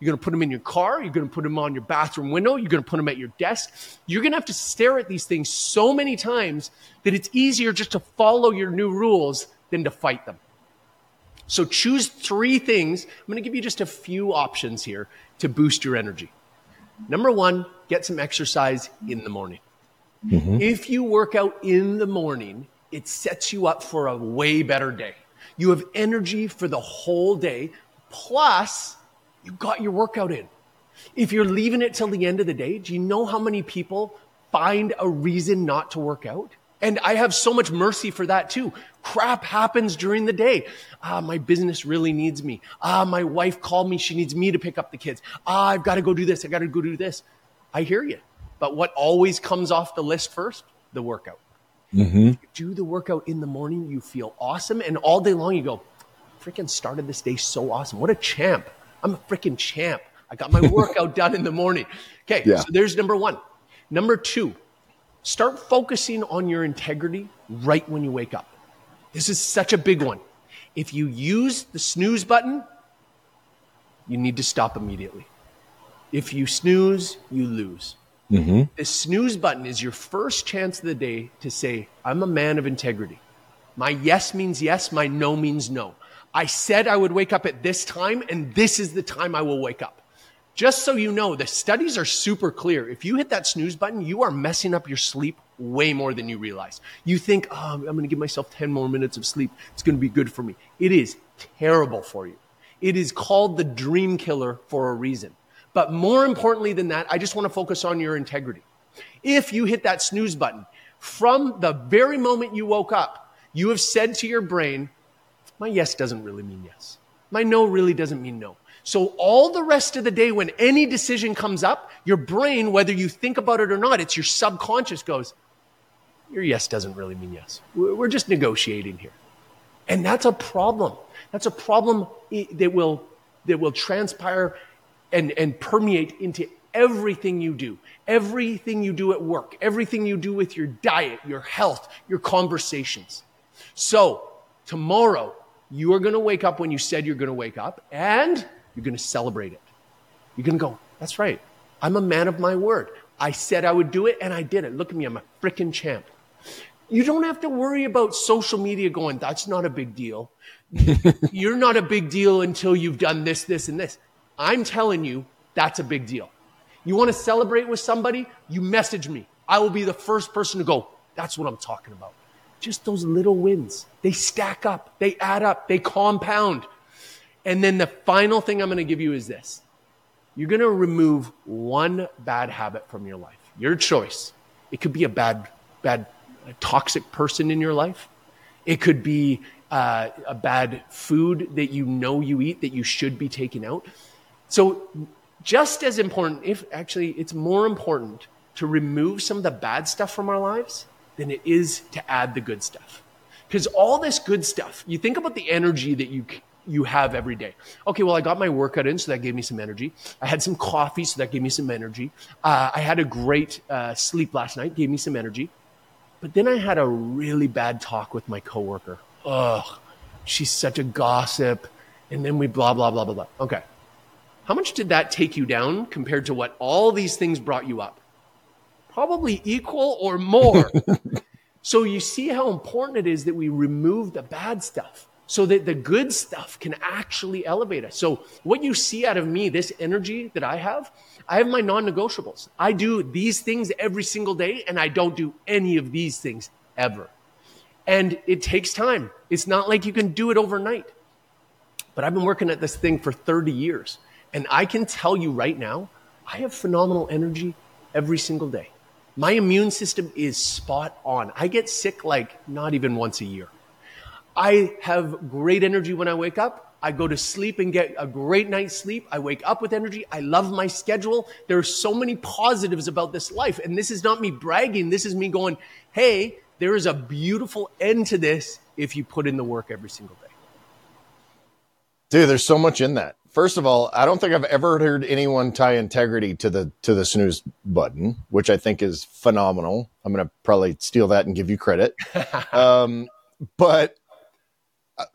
You're going to put them in your car. You're going to put them on your bathroom window. You're going to put them at your desk. You're going to have to stare at these things so many times that it's easier just to follow your new rules than to fight them. So choose three things. I'm going to give you just a few options here to boost your energy. Number one, get some exercise in the morning. Mm-hmm. If you work out in the morning, it sets you up for a way better day. You have energy for the whole day, plus you got your workout in. If you're leaving it till the end of the day, do you know how many people find a reason not to work out? And I have so much mercy for that too. Crap happens during the day. Ah, my business really needs me. Ah, my wife called me. She needs me to pick up the kids. Ah, I've got to go do this. I got to go do this. I hear you. But what always comes off the list first? The workout. Mm-hmm. If you do the workout in the morning, you feel awesome. And all day long you go, freaking started this day so awesome. What a champ. I'm a freaking champ. I got my workout done in the morning. Okay, yeah. So there's number one. Number two, start focusing on your integrity right when you wake up. This is such a big one. If you use the snooze button, you need to stop immediately. If you snooze, you lose. Mm-hmm. The snooze button is your first chance of the day to say, I'm a man of integrity. My yes means yes, my no means no. I said I would wake up at this time, and this is the time I will wake up. Just so you know, the studies are super clear. If you hit that snooze button, you are messing up your sleep way more than you realize. You think, oh, I'm going to give myself ten more minutes of sleep. It's going to be good for me. It is terrible for you. It is called the dream killer for a reason. But more importantly than that, I just want to focus on your integrity. If you hit that snooze button, from the very moment you woke up, you have said to your brain, my yes doesn't really mean yes. My no really doesn't mean no. So all the rest of the day, when any decision comes up, your brain, whether you think about it or not, it's your subconscious goes, your yes doesn't really mean yes. We're just negotiating here. And that's a problem. That's a problem that will, that will transpire and, and permeate into everything you do. Everything you do at work. Everything you do with your diet, your health, your conversations. So tomorrow, you are going to wake up when you said you're going to wake up, and you're going to celebrate it. You're going to go, that's right. I'm a man of my word. I said I would do it, and I did it. Look at me. I'm a freaking champ. You don't have to worry about social media going, that's not a big deal. You're not a big deal until you've done this, this, and this. I'm telling you, that's a big deal. You want to celebrate with somebody? You message me. I will be the first person to go, that's what I'm talking about. Just those little wins. They stack up. They add up. They compound. And then the final thing I'm going to give you is this. You're going to remove one bad habit from your life. Your choice. It could be a bad, bad, a toxic person in your life. It could be uh, a bad food that you know you eat that you should be taking out. So just as important, if actually it's more important to remove some of the bad stuff from our lives than it is to add the good stuff. Because all this good stuff, you think about the energy that you you have every day. Okay, well, I got my workout in, so that gave me some energy. I had some coffee, so that gave me some energy. Uh, I had a great uh, sleep last night, gave me some energy. But then I had a really bad talk with my coworker. Ugh, she's such a gossip. And then we blah, blah, blah, blah, blah. Okay. How much did that take you down compared to what all these things brought you up? Probably equal or more. So you see how important it is that we remove the bad stuff so that the good stuff can actually elevate us. So what you see out of me, this energy that I have, I have my non-negotiables. I do these things every single day, and I don't do any of these things ever. And it takes time. It's not like you can do it overnight. But I've been working at this thing for thirty years. And I can tell you right now, I have phenomenal energy every single day. My immune system is spot on. I get sick like not even once a year. I have great energy when I wake up. I go to sleep and get a great night's sleep. I wake up with energy. I love my schedule. There are so many positives about this life. And this is not me bragging. This is me going, hey, there is a beautiful end to this if you put in the work every single day. Dude, there's so much in that. First of all, I don't think I've ever heard anyone tie integrity to the to the snooze button, which I think is phenomenal. I'm going to probably steal that and give you credit. um, but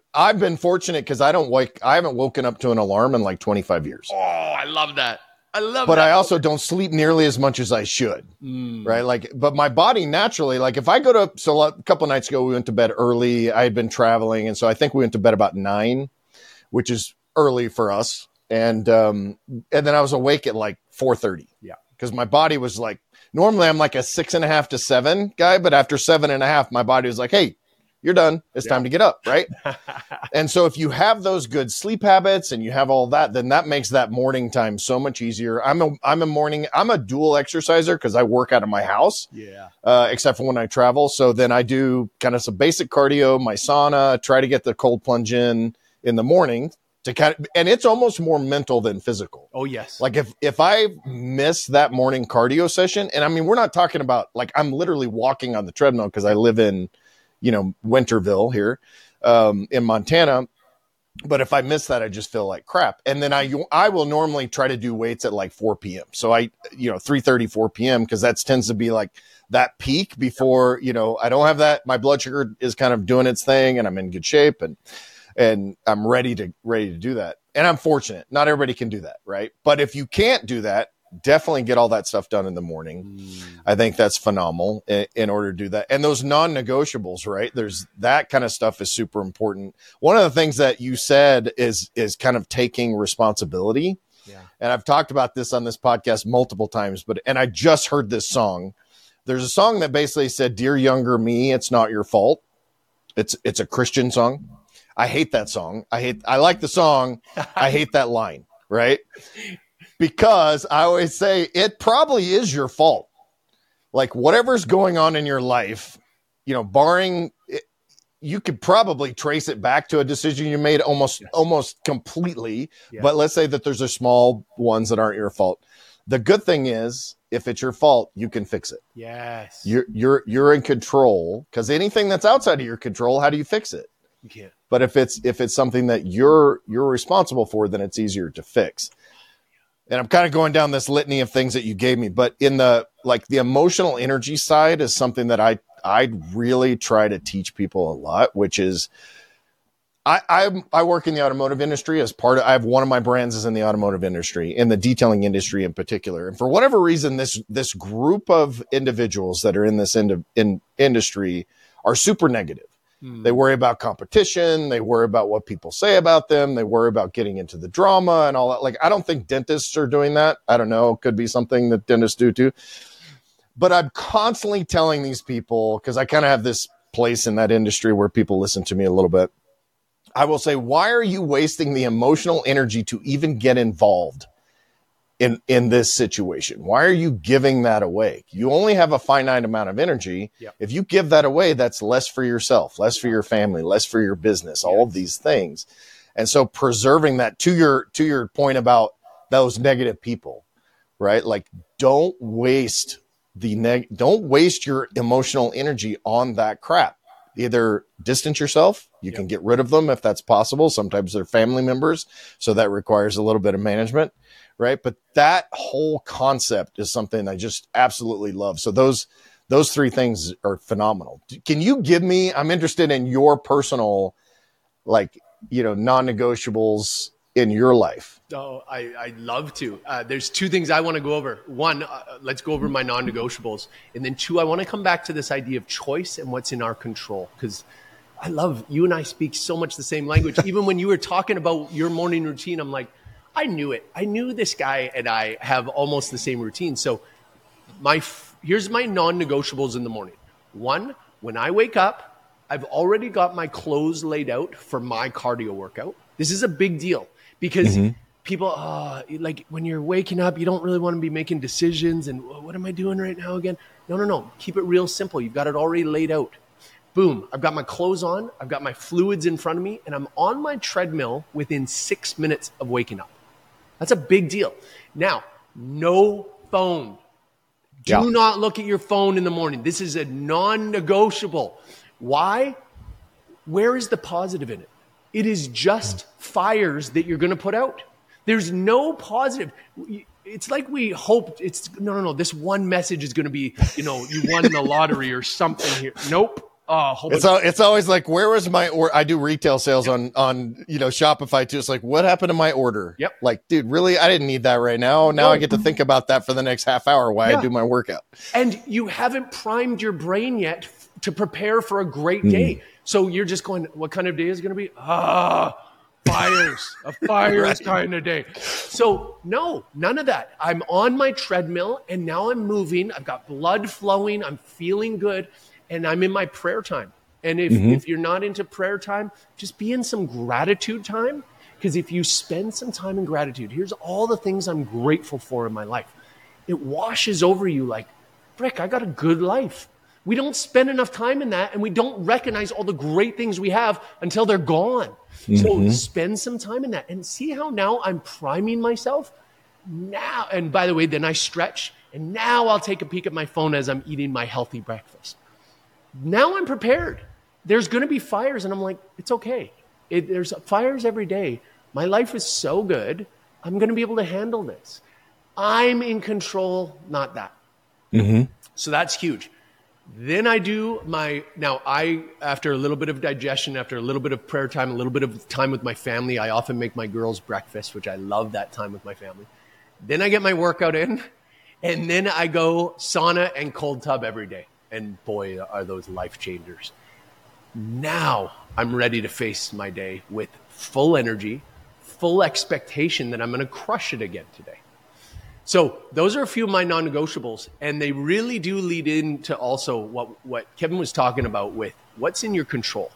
I've been fortunate because I don't wake, I haven't woken up to an alarm in like twenty-five years. Oh, I love that. I love but that. I also don't sleep nearly as much as I should. Mm. Right. Like, but my body naturally, like if I go to, so a couple of nights ago, we went to bed early. I had been traveling. And so I think we went to bed about nine, which is early for us. And, um, and then I was awake at like four thirty. Yeah. Cause my body was like, normally I'm like a six and a half to seven guy, but after seven and a half, my body was like, hey, you're done. It's yeah. time to get up. Right. And so if you have those good sleep habits and you have all that, then that makes that morning time so much easier. I'm a, I'm a morning, I'm a dual exerciser because I work out of my house. Yeah. Uh, except for when I travel. So then I do kind of some basic cardio, my sauna, try to get the cold plunge in in the morning to kind of, and it's almost more mental than physical. Oh yes. Like if, if I miss that morning cardio session, and I mean, we're not talking about like, I'm literally walking on the treadmill because I live in, you know, Winterville here, um, in Montana. But if I miss that, I just feel like crap. And then I, I will normally try to do weights at like four p.m. So I, you know, three thirty, four p.m. because that tends to be like that peak before, you know, I don't have that. My blood sugar is kind of doing its thing and I'm in good shape and, and I'm ready to, ready to do that. And I'm fortunate. Not everybody can do that. Right. But if you can't do that, definitely get all that stuff done in the morning. Mm. I think that's phenomenal in, in order to do that. And those non-negotiables, right? There's that kind of stuff is super important. One of the things that you said is, is kind of taking responsibility. Yeah. And I've talked about this on this podcast multiple times, but, and I just heard this song. There's a song that basically said, "Dear younger me, it's not your fault." It's, it's a Christian song. I hate that song. I hate, I like the song. I hate that line, right? Because I always say it probably is your fault. Like whatever's going on in your life, you know, barring, it, you could probably trace it back to a decision you made almost, yes. almost completely. Yeah. But let's say that there's a small ones that aren't your fault. The good thing is if it's your fault, you can fix it. Yes. You're, you're, you're in control because anything that's outside of your control, how do you fix it? You can't. But if it's, if it's something that you're, you're responsible for, then it's easier to fix. And I'm kind of going down this litany of things that you gave me, but in the, like the emotional energy side is something that I, I really try to teach people a lot, which is I, I, I work in the automotive industry as part of, I have one of my brands is in the automotive industry, in the detailing industry in particular. And for whatever reason, this, this group of individuals that are in this ind- in industry are super negative. They worry about competition. They worry about what people say about them. They worry about getting into the drama and all that. Like, I don't think dentists are doing that. I don't know. Could be something that dentists do too. But I'm constantly telling these people, because I kind of have this place in that industry where people listen to me a little bit. I will say, why are you wasting the emotional energy to even get involved in, in this situation? Why are you giving that away? You only have a finite amount of energy. Yep. If you give that away, that's less for yourself, less for your family, less for your business, all of these things. And so preserving that to your, to your point about those negative people, right? Like don't waste the neg, don't waste your emotional energy on that crap. Either distance yourself, you yep. can get rid of them if that's possible. Sometimes they're family members. So that requires a little bit of management. Right. But that whole concept is something I just absolutely love. So those, those three things are phenomenal. Can you give me, I'm interested in your personal, like, you know, non-negotiables in your life. Oh, I, I'd love to. Uh, there's two things I want to go over. One, uh, let's go over my non-negotiables. And then two, I want to come back to this idea of choice and what's in our control. Because I love, you and I speak so much the same language. Even when you were talking about your morning routine, I'm like, I knew it. I knew this guy and I have almost the same routine. So my here's my non-negotiables in the morning. One, when I wake up, I've already got my clothes laid out for my cardio workout. This is a big deal because mm-hmm. people, oh, like when you're waking up, you don't really want to be making decisions and what am I doing right now again? No, no, no. Keep it real simple. You've got it already laid out. Boom. I've got my clothes on. I've got my fluids in front of me and I'm on my treadmill within six minutes of waking up. That's a big deal. Now, no phone. Do yeah. not look at your phone in the morning. This is a non-negotiable. Why? Where is the positive in it? It is just fires that you're going to put out. There's no positive. It's like we hoped it's no, no, no. This one message is going to be, you know, you won the lottery or something here. Nope. Oh, a whole It's, bunch. al- it's always like, where was my, or I do retail sales Yep. on, on, you know, Shopify too. It's like, what happened to my order? Yep. Like, dude, really? I didn't need that right now. Now No. I get to think about that for the next half hour while Yeah. I do my workout. And you haven't primed your brain yet f- to prepare for a great Hmm. day. So you're just going, what kind of day is it going to be? Ah, fires, a fires Right. kind of day. So no, none of that. I'm on my treadmill and now I'm moving. I've got blood flowing. I'm feeling good. And I'm in my prayer time. And if, Mm-hmm. if you're not into prayer time, just be in some gratitude time. Because if you spend some time in gratitude, here's all the things I'm grateful for in my life. It washes over you like, frick, I got a good life. We don't spend enough time in that, and we don't recognize all the great things we have until they're gone. So spend some time in that and see how now I'm priming myself now. And by the way, then I stretch, and now I'll take a peek at my phone as I'm eating my healthy breakfast. Now I'm prepared. There's going to be fires, and I'm like, it's okay. It, there's fires every day. My life is so good. I'm going to be able to handle this. I'm in control, not that. So that's huge. Then I do my, now I, after a little bit of digestion, after a little bit of prayer time, a little bit of time with my family, I often make my girls breakfast, which I love that time with my family. Then I get my workout in, and then I go sauna and cold tub every day. And boy, are those life changers. Now I'm ready to face my day with full energy, full expectation that I'm going to crush it again today. So those are a few of my non-negotiables, and they really do lead into also what, what Kevin was talking about with what's in your control.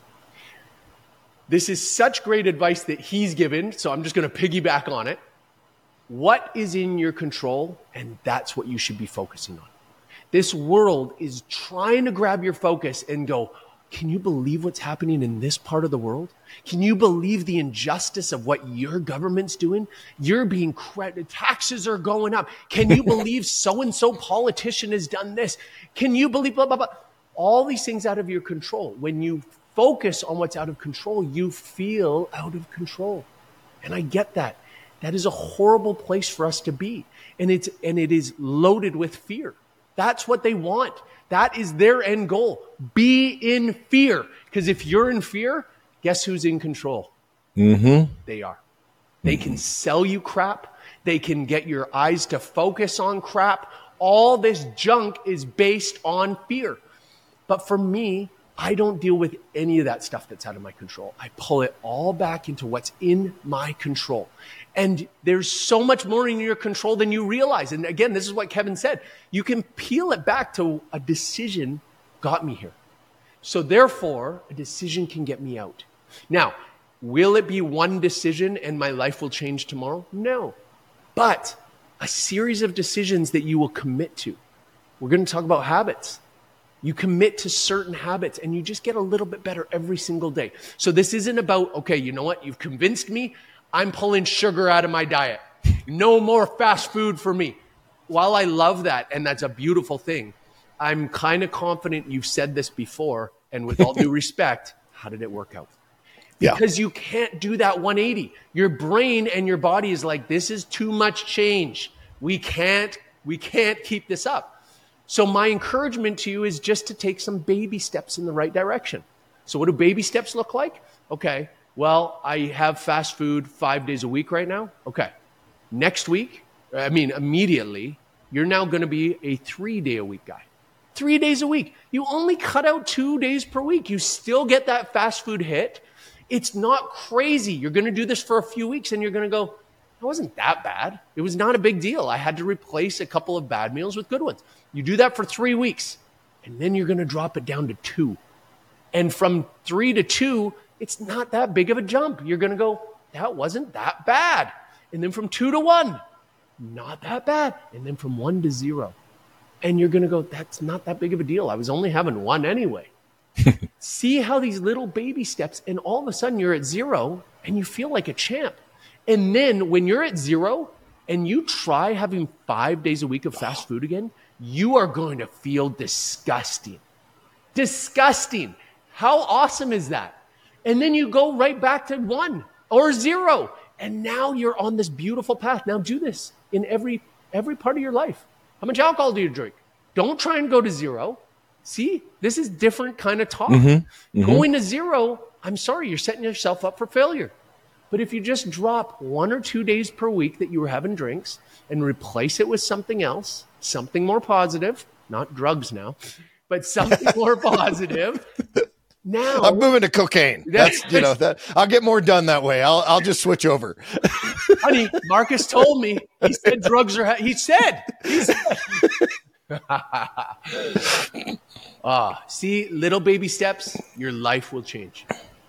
This is such great advice that he's given, so I'm just going to piggyback on it. What is in your control? And that's what you should be focusing on. This world is trying to grab your focus and go, can you believe what's happening in this part of the world? Can you believe the injustice of what your government's doing? You're being credited. Taxes are going up. Can you believe so-and-so politician has done this? Can you believe blah, blah, blah? All these things out of your control. When you focus on what's out of control, you feel out of control. And I get that. That is a horrible place for us to be. And it's, and it is loaded with fear. That's what they want. That is their end goal. Be in fear. Because if you're in fear, guess who's in control? Mm-hmm. They are. They can sell you crap. They can get your eyes to focus on crap. All this junk is based on fear. But for me, I don't deal with any of that stuff that's out of my control. I pull it all back into what's in my control. And there's so much more in your control than you realize. And again, this is what Kevin said. You can peel it back to a decision got me here. So therefore, a decision can get me out. Now, will it be one decision and my life will change tomorrow? No. But a series of decisions that you will commit to. We're going to talk about habits. You commit to certain habits and you just get a little bit better every single day. So this isn't about, okay, you know what? You've convinced me. I'm pulling sugar out of my diet. No more fast food for me. While I love that, and that's a beautiful thing, I'm kind of confident you've said this before, and with all due respect, how did it work out? Yeah. Because you can't do that one eighty. Your brain and your body is like, this is too much change. We can't, we can't keep this up. So my encouragement to you is just to take some baby steps in the right direction. So what do baby steps look like? Okay, well, I have fast food five days a week right now. Okay, next week, I mean, immediately, you're now going to be a three-day-a-week guy. Three days a week. You only cut out two days per week. You still get that fast food hit. It's not crazy. You're going to do this for a few weeks and you're going to go, it wasn't that bad. It was not a big deal. I had to replace a couple of bad meals with good ones. You do that for three weeks and then you're going to drop it down to two. And from three to two, it's not that big of a jump. You're going to go, that wasn't that bad. And then from two to one, not that bad. And then from one to zero. And you're going to go, that's not that big of a deal. I was only having one anyway. See how these little baby steps, and all of a sudden you're at zero and you feel like a champ. And then when you're at zero and you try having five days a week of fast food again, you are going to feel disgusting. Disgusting. How awesome is that? And then you go right back to one or zero. And now you're on this beautiful path. Now do this in every every part of your life. How much alcohol do you drink? Don't try and go to zero. See, this is different kind of talk. Mm-hmm. Mm-hmm. Going to zero, I'm sorry, you're setting yourself up for failure. But if you just drop one or two days per week that you were having drinks and replace it with something else, something more positive, not drugs now, but something more positive. Now I'm moving to cocaine. That's, you know, that I'll get more done that way. I'll, I'll just switch over. Honey, Marcus told me, he said drugs are, ha- he said, he said. Ah, see, little baby steps, your life will change.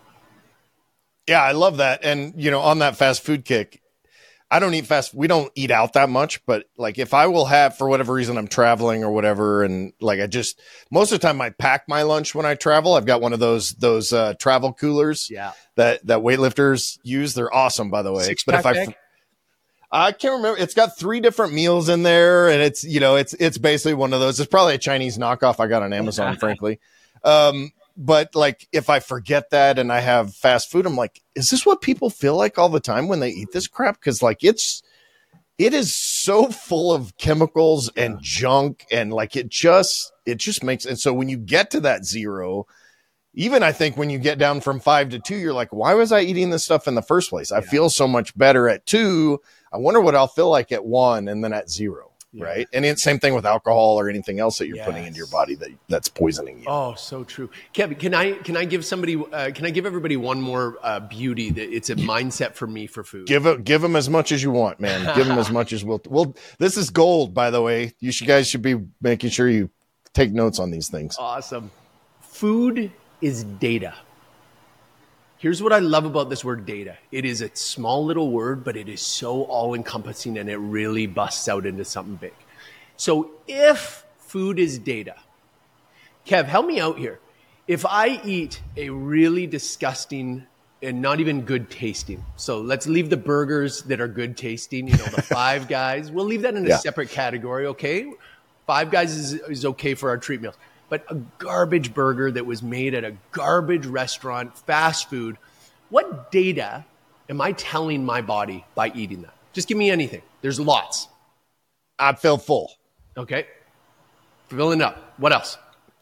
Yeah, I love that. And, you know, on that fast food kick, I don't eat fast. We don't eat out that much, but like if I will have, for whatever reason, I'm traveling or whatever. And like, I just, most of the time I pack my lunch when I travel. I've got one of those, those uh, travel coolers yeah. that, that weightlifters use. They're awesome, by the way. Six but if pack I, I can't remember, it's got three different meals in there and it's, you know, it's, it's basically one of those. It's probably a Chinese knockoff I got on Amazon, frankly. Um, But like, if I forget that and I have fast food, I'm like, is this what people feel like all the time when they eat this crap? Cause like, it's, it is so full of chemicals and junk. And like, it just, it just makes, and so when you get to that zero, even I think when you get down from five to two, you're like, why was I eating this stuff in the first place? I yeah. feel so much better at two. I wonder what I'll feel like at one and then at zero. Yeah. Right. And it's same thing with alcohol or anything else that you're yes. putting into your body that that's poisoning you. Oh, so true. Kevin, can I, can I give somebody, uh, can I give everybody one more uh, beauty that it's a mindset for me for food? Give it, give them as much as you want, man. Give them as much as we'll, we'll, this is gold, by the way. You should, guys should be making sure you take notes on these things. Awesome. Food is data. Here's what I love about this word data. It is a small little word, but it is so all-encompassing and it really busts out into something big. So if food is data, Kev, help me out here. If I eat a really disgusting and not even good tasting, so let's leave the burgers that are good tasting, you know, the Five Guys, we'll leave that in a yeah. separate category, okay? Five Guys is, is okay for our treat meals. But a garbage burger that was made at a garbage restaurant, fast food, what data am I telling my body by eating that? Just give me anything. There's lots. I feel full. Okay. Filling up. What else?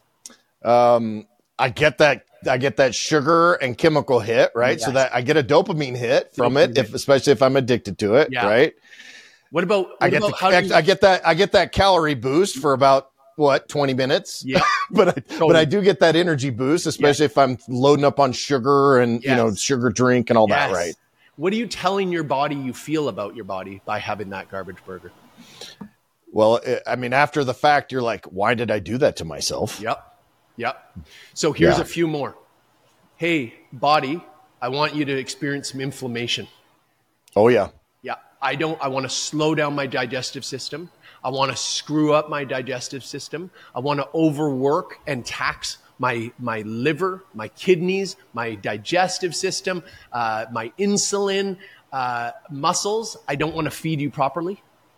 Um, I get that. I get that sugar and chemical hit, right? Yes. So that I get a dopamine hit from dopamine it, if especially if I'm addicted to it, yeah. right? What about? What I get about the, how do you- I get that. I get that calorie boost for about. What, twenty minutes? Yeah. but I, totally. but I do get that energy boost, especially yeah. if I'm loading up on sugar and, yes. you know, sugar drink and all yes. that, right? What are you telling your body you feel about your body by having that garbage burger? Well, I mean, after the fact, you're like, why did I do that to myself? Yep. Yep. So here's yeah. a few more. Hey, body, I want you to experience some inflammation. Oh, yeah. Yeah. I don't, I want to slow down my digestive system. I want to screw up my digestive system. I want to overwork and tax my, my liver, my kidneys, my digestive system, uh, my insulin, uh, muscles. I don't want to feed you properly.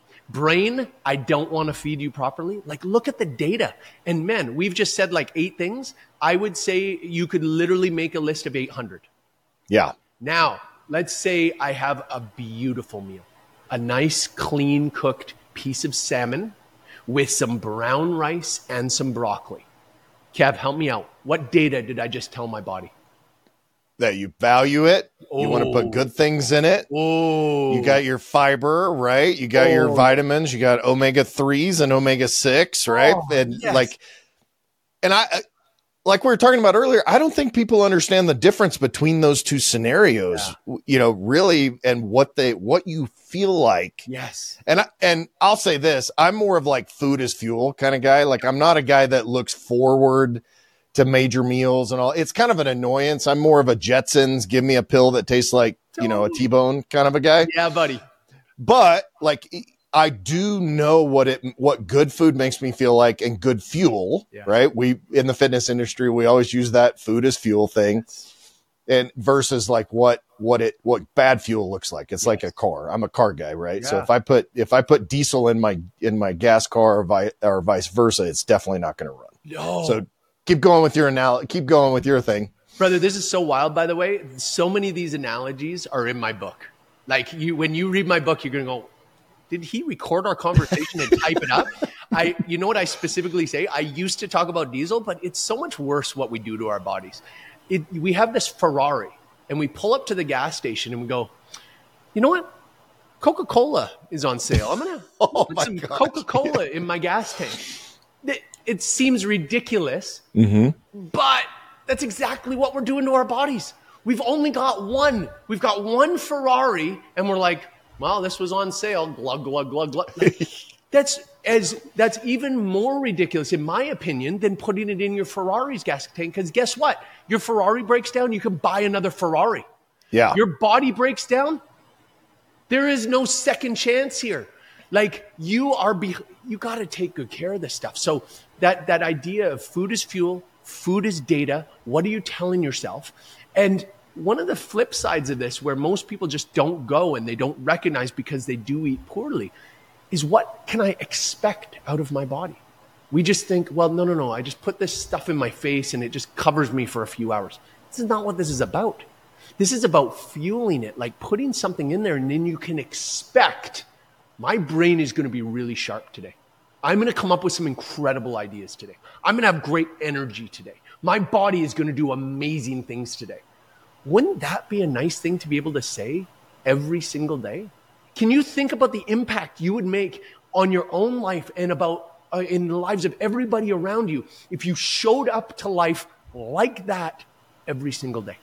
Brain, I don't want to feed you properly. Like, look at the data. And men, we've just said like eight things. I would say you could literally make a list of eight hundred. Yeah. Now, let's say I have a beautiful meal, a nice, clean cooked piece of salmon with some brown rice and some broccoli. Kev, help me out. What data did I just tell my body? That you value it. Oh. You want to put good things in it. Oh. You got your fiber, right? You got oh. your vitamins. You got omega threes and omega six, right? Oh, and yes. like, and I, like we were talking about earlier, I don't think people understand the difference between those two scenarios, yeah. you know, really, and what they, what you feel like. Yes. And I, and I'll say this, I'm more of like food is fuel kind of guy. Like I'm not a guy that looks forward to major meals and all. It's kind of an annoyance. I'm more of a Jetsons, give me a pill that tastes like, you know, a T-bone kind of a guy. Yeah, buddy. But like, I do know what it, what good food makes me feel like and good fuel, yeah. right? We, in the fitness industry, we always use that food as fuel thing and versus like what, what it, what bad fuel looks like. It's yes. like a car. I'm a car guy, right? Yeah. So if I put, if I put diesel in my, in my gas car or, vi- or vice versa, it's definitely not going to run. No. So keep going with your analogy, keep going with your thing. Brother, this is so wild, by the way. So many of these analogies are in my book. Like you, when you read my book, you're going to go, did he record our conversation and type it up? I, you know what I specifically say? I used to talk about diesel, but it's so much worse what we do to our bodies. It, we have this Ferrari and we pull up to the gas station and we go, you know what? Coca-Cola is on sale. I'm going to oh put some gosh. Coca-Cola in my gas tank. It, it seems ridiculous, mm-hmm. but that's exactly what we're doing to our bodies. We've only got one. We've got one Ferrari, and we're like, well, this was on sale. Glug, glug, glug, glug. Like, that's as that's even more ridiculous, in my opinion, than putting it in your Ferrari's gas tank. Because guess what? Your Ferrari breaks down, you can buy another Ferrari. Yeah. Your body breaks down, there is no second chance here. Like you are, be, you got to take good care of this stuff. So that that idea of food is fuel, food is data. What are you telling yourself? And one of the flip sides of this, where most people just don't go and they don't recognize because they do eat poorly, is what can I expect out of my body? We just think, well, no, no, no. I just put this stuff in my face and it just covers me for a few hours. This is not what this is about. This is about fueling it, like putting something in there, and then you can expect, my brain is going to be really sharp today. I'm going to come up with some incredible ideas today. I'm going to have great energy today. My body is going to do amazing things today. Wouldn't that be a nice thing to be able to say every single day? Can you think about the impact you would make on your own life and about uh, in the lives of everybody around you if you showed up to life like that every single day?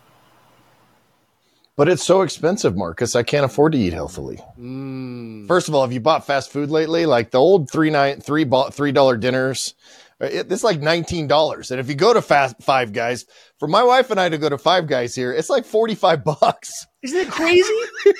But it's so expensive, Marcus. I can't afford to eat healthily. Mm. First of all, have you bought fast food lately? Like the old three nine three three dollar dinners. It, it's like nineteen dollars. And if you go to Fast Five Guys, for my wife and I to go to Five Guys here, it's like forty-five bucks. Isn't it crazy?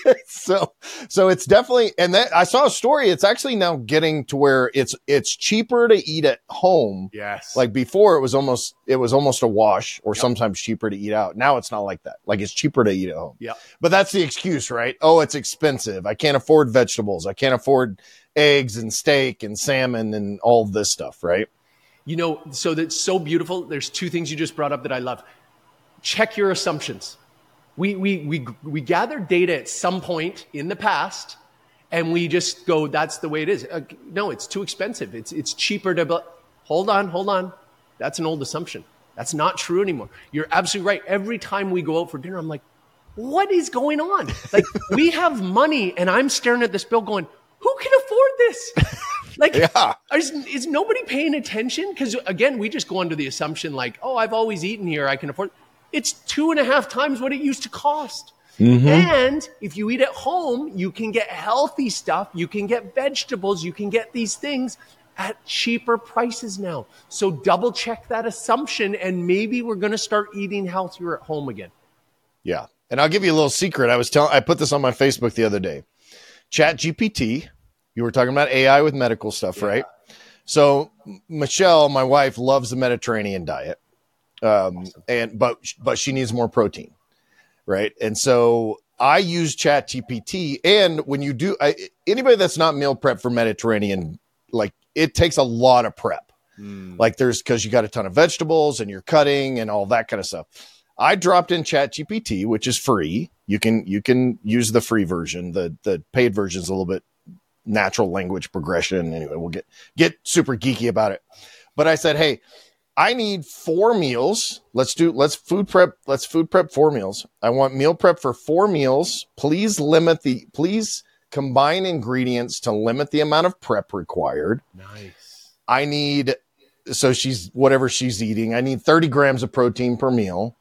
so, so it's definitely, and that I saw a story. It's actually now getting to where it's, it's cheaper to eat at home. Yes. Like before it was almost, it was almost a wash, or yep. sometimes cheaper to eat out. Now it's not like that. Like it's cheaper to eat at home. Yeah. But that's the excuse, right? Oh, it's expensive. I can't afford vegetables. I can't afford eggs and steak and salmon and all this stuff, right? You know, so that's so beautiful. There's two things you just brought up that I love. Check your assumptions. We, we, we, we gather data at some point in the past and we just go, that's the way it is. Uh, no, it's too expensive. It's, it's cheaper to, but hold on, hold on. That's an old assumption. That's not true anymore. You're absolutely right. Every time we go out for dinner, I'm like, what is going on? Like we have money and I'm staring at this bill going, who can afford this? Like, yeah. is, is nobody paying attention? Because again, we just go under the assumption like, oh, I've always eaten here. I can afford it. It's two and a half times what it used to cost. Mm-hmm. And if you eat at home, you can get healthy stuff. You can get vegetables. You can get these things at cheaper prices now. So double check that assumption. And maybe we're going to start eating healthier at home again. Yeah. And I'll give you a little secret. I was telling, I put this on my Facebook the other day. Chat G P T. You were talking about A I with medical stuff, yeah. right? So Michelle, my wife, loves the Mediterranean diet. Um, awesome. and, but, but she needs more protein. Right. And so I use Chat G P T. And when you do, I, anybody that's not meal prep for Mediterranean, like it takes a lot of prep. Mm. Like there's, cause you got a ton of vegetables and you're cutting and all that kind of stuff. I dropped in Chat G P T, which is free. You can, you can use the free version. The, the paid version is a little bit natural language progression. Anyway, we'll get, get super geeky about it. But I said, hey, I need four meals. Let's do, let's food prep. Let's food prep four meals. I want meal prep for four meals. Please limit the, please combine ingredients to limit the amount of prep required. Nice. I need, so she's, whatever she's eating, I need thirty grams of protein per meal.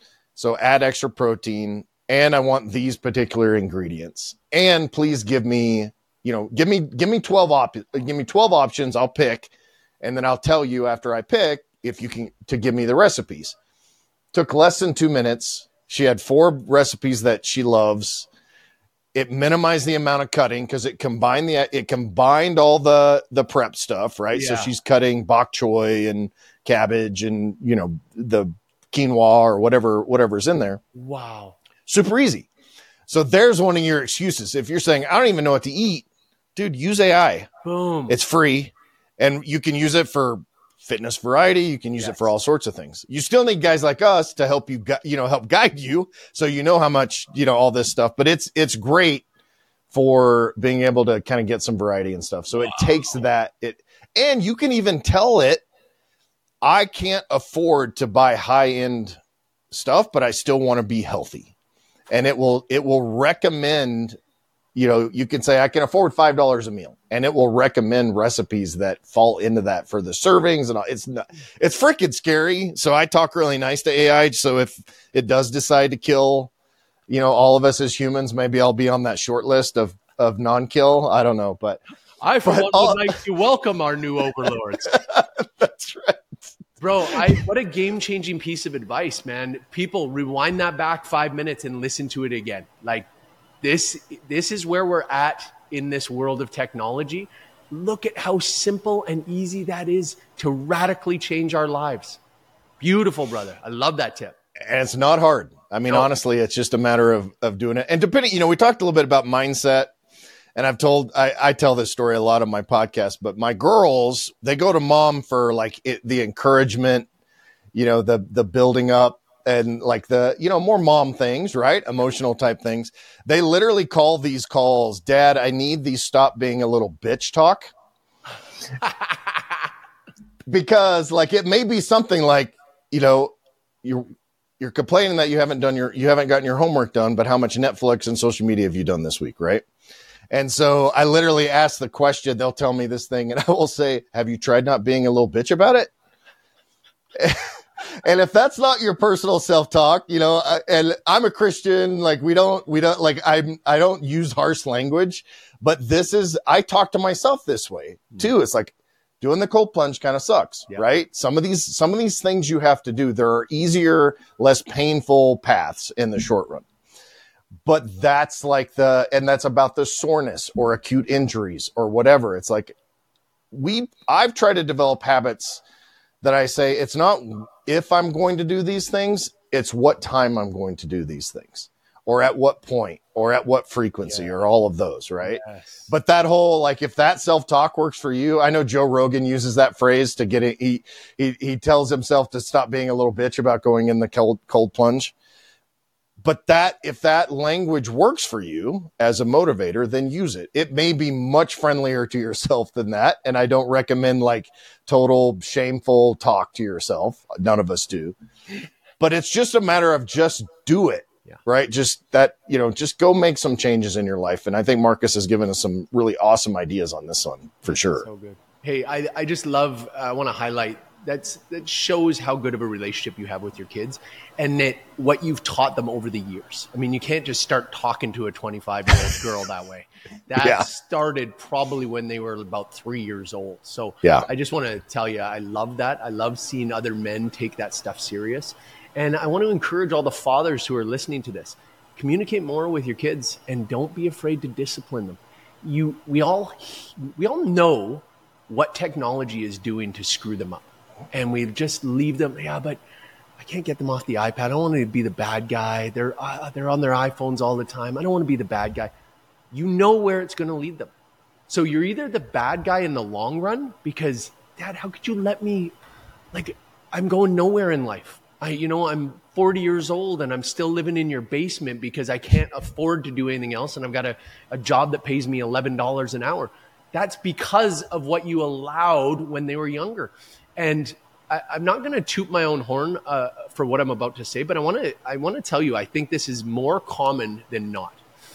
So add extra protein. And I want these particular ingredients. And please give me, you know, give me, give me twelve op, give me twelve options. I'll pick. And then I'll tell you after I pick, if you can, to give me the recipes. Took less than two minutes. She had four recipes that she loves. It minimized the amount of cutting because it combined the, it combined all the, the prep stuff, right? Yeah. So she's cutting bok choy and cabbage and, you know, the quinoa or whatever, whatever's in there. Wow. Super easy. So there's one of your excuses. If you're saying, I don't even know what to eat, dude, use A I. Boom. It's free and you can use it for fitness variety. You can use yes. it for all sorts of things. You still need guys like us to help you, gu- you know, help guide you. So you know how much, you know, all this stuff, but it's, it's great for being able to kind of get some variety and stuff. So it wow. takes that it, And you can even tell it, I can't afford to buy high end stuff, but I still want to be healthy. And it will, it will recommend, you know, you can say I can afford five dollars a meal, and it will recommend recipes that fall into that for the servings. And all. It's not, it's freaking scary. So I talk really nice to A I. So if it does decide to kill, you know, all of us as humans, maybe I'll be on that short list of, of non-kill. I don't know, but I, for but one, all, would like to welcome our new overlords. That's right. Bro, I, what a game-changing piece of advice, man. People, rewind that back five minutes and listen to it again. Like, this, this is where we're at in this world of technology. Look at how simple and easy that is to radically change our lives. Beautiful, brother. I love that tip. And it's not hard. I mean, no. honestly, it's just a matter of, of doing it. And depending, you know, we talked a little bit about mindset. And I've told, I, I tell this story a lot on my podcast, but my girls, they go to mom for like it, the encouragement, you know, the, the building up and like the, you know, more mom things, right? Emotional type things. They literally call these calls, Dad, I need these stop being a little bitch talk. Because like, it may be something like, you know, you're, you're complaining that you haven't done your, you haven't gotten your homework done, but how much Netflix and social media have you done this week? Right. And so I literally ask the question, they'll tell me this thing and I will say, have you tried not being a little bitch about it? And if that's not your personal self-talk, you know, I, and I'm a Christian, like we don't, we don't like, I'm, I don't use harsh language, but this is, I talk to myself this way too. It's like doing the cold plunge kind of sucks, yeah. right? Some of these, some of these things you have to do, there are easier, less painful paths in the short run. But that's like the, and that's about the soreness or acute injuries or whatever. It's like we, I've tried to develop habits that I say, it's not if I'm going to do these things, it's what time I'm going to do these things or at what point or at what frequency yeah. or all of those. Right. Yes. But that whole, like, if that self-talk works for you, I know Joe Rogan uses that phrase to get it. He, he, he tells himself to stop being a little bitch about going in the cold, cold plunge. But that, if that language works for you as a motivator, then use it. It may be much friendlier to yourself than that. And I don't recommend like total shameful talk to yourself. None of us do, but it's just a matter of just do it, yeah. right? Just that, you know, just go make some changes in your life. And I think Marcus has given us some really awesome ideas on this one for sure. So good. Hey, I, I just love, I want to highlight That's, that shows how good of a relationship you have with your kids and that what you've taught them over the years. I mean, you can't just start talking to a twenty-five-year-old girl that way. That yeah. started probably when they were about three years old. So yeah. I just want to tell you, I love that. I love seeing other men take that stuff serious. And I want to encourage all the fathers who are listening to this, communicate more with your kids and don't be afraid to discipline them. You, we all, we all know what technology is doing to screw them up. And we just leave them. Yeah, but I can't get them off the iPad. I don't want to be the bad guy. They're uh, they're on their iPhones all the time. I don't want to be the bad guy. You know where it's going to lead them. So you're either the bad guy in the long run because, Dad, how could you let me? Like, I'm going nowhere in life. I, you know, I'm forty years old and I'm still living in your basement because I can't afford to do anything else, and I've got a, a job that pays me eleven dollars an hour. That's because of what you allowed when they were younger. And I, I'm not going to toot my own horn uh, for what I'm about to say, but I want to I want to tell you, I think this is more common than not.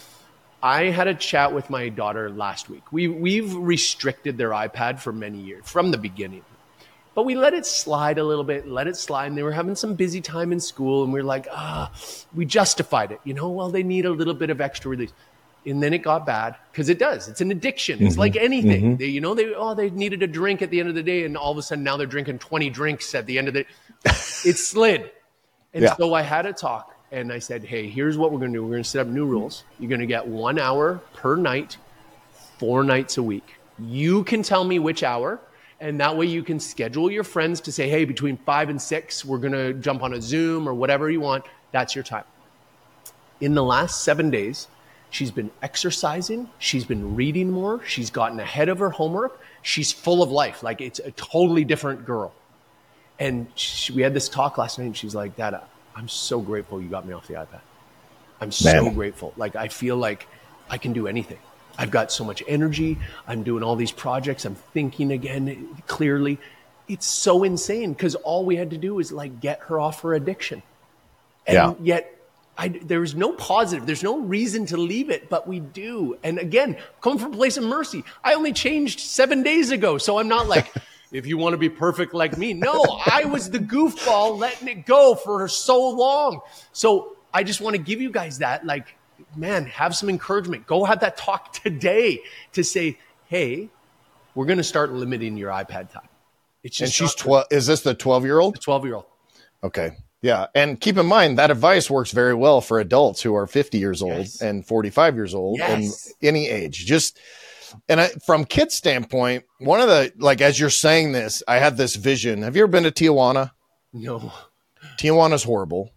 I had a chat with my daughter last week. We, we've restricted their iPad for many years, from the beginning. But we let it slide a little bit, let it slide. And they were having some busy time in school. And we we're like, ah, we justified it. You know, well, they need a little bit of extra release. And then it got bad because it does. It's an addiction. It's mm-hmm. like anything. Mm-hmm. They, you know, they oh they needed a drink at the end of the day, and all of a sudden now they're drinking twenty drinks at the end of the day. It slid. And yeah. so I had a talk, and I said, hey, here's what we're going to do. We're going to set up new rules. You're going to get one hour per night, four nights a week. You can tell me which hour, and that way you can schedule your friends to say, hey, between five and six, we're going to jump on a Zoom or whatever you want. That's your time. In the last seven days, she's been exercising. She's been reading more. She's gotten ahead of her homework. She's full of life. Like, it's a totally different girl. And she, we had this talk last night, and she's like, Dad, I'm so grateful you got me off the iPad. I'm so Man. grateful. Like, I feel like I can do anything. I've got so much energy. I'm doing all these projects. I'm thinking again clearly. It's so insane because all we had to do is like get her off her addiction. And Yeah. yet I, there's no positive. There's no reason to leave it, but we do. And again, coming from a place of mercy, I only changed seven days ago. So I'm not like, if you want to be perfect like me. No, I was the goofball letting it go for so long. So I just want to give you guys that, like, man, have some encouragement. Go have that talk today to say, hey, we're going to start limiting your iPad time. It's And just she's twelve. Is this the twelve-year-old? a twelve-year-old. Okay. Yeah. And keep in mind that advice works very well for adults who are fifty years old Yes. and forty-five years old Yes. and any age. Just, and I, from kids' standpoint, one of the, like, as you're saying this, I had this vision. Have you ever been to Tijuana? No. Tijuana's horrible.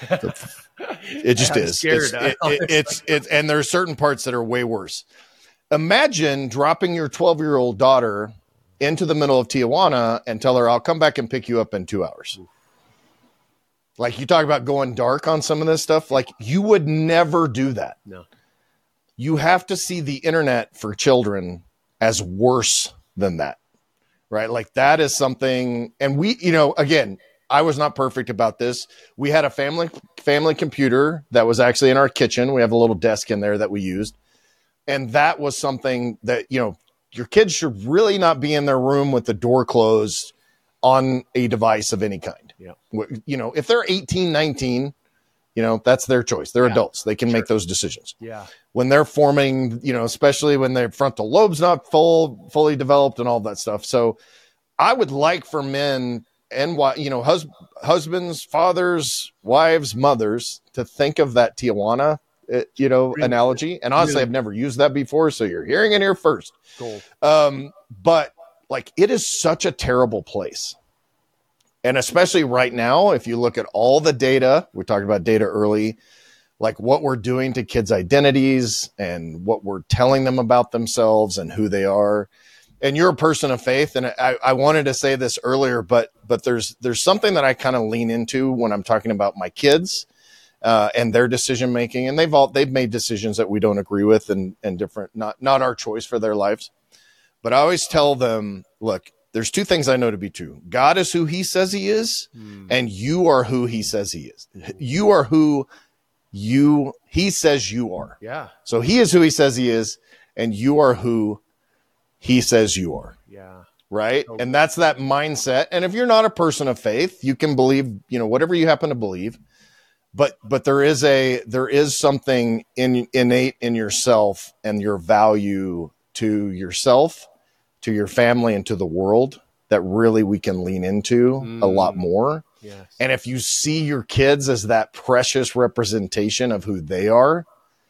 It just I'm is. scared. It's, it, it, it's, it's, and there's certain parts that are way worse. Imagine dropping your twelve year old daughter into the middle of Tijuana and tell her, I'll come back and pick you up in two hours. Like, you talk about going dark on some of this stuff. Like, you would never do that. No. You have to see the internet for children as worse than that, right? Like, that is something. And we, you know, again, I was not perfect about this. We had a family family computer that was actually in our kitchen. We have a little desk in there that we used. And that was something that, you know, your kids should really not be in their room with the door closed on a device of any kind. Yeah. Wh- You know, if they're eighteen, nineteen, you know, that's their choice. They're Yeah. adults. They can make those decisions. Yeah. When they're forming, you know, especially when their frontal lobe's not full, fully developed and all that stuff. So I would like for men and, wi- you know, hus- husbands, fathers, wives, mothers to think of that Tijuana, uh, you know, Really? analogy. And honestly, Really? I've never used that before. So you're hearing it here first. Gold. Um, but like, it is such a terrible place. And especially right now, if you look at all the data, we talked about data early, like what we're doing to kids' identities and what we're telling them about themselves and who they are. And you're a person of faith. And I, I wanted to say this earlier, but, but there's, there's something that I kind of lean into when I'm talking about my kids, uh, and their decision-making. And they've all, they've made decisions that we don't agree with and, and different, not, not our choice for their lives. But I always tell them, look, there's two things I know to be true. God is who he says he is, Mm. and you are who he says he is. You are who you, he says you are. Yeah. So he is who he says he is, and you are who he says you are. Yeah. Right. And that's that mindset. And if you're not a person of faith, you can believe, you know, whatever you happen to believe. But, but there is a, there is something in, innate in yourself and your value to yourself, to your family, and to the world that really we can lean into Mm. a lot more. Yes. And if you see your kids as that precious representation of who they are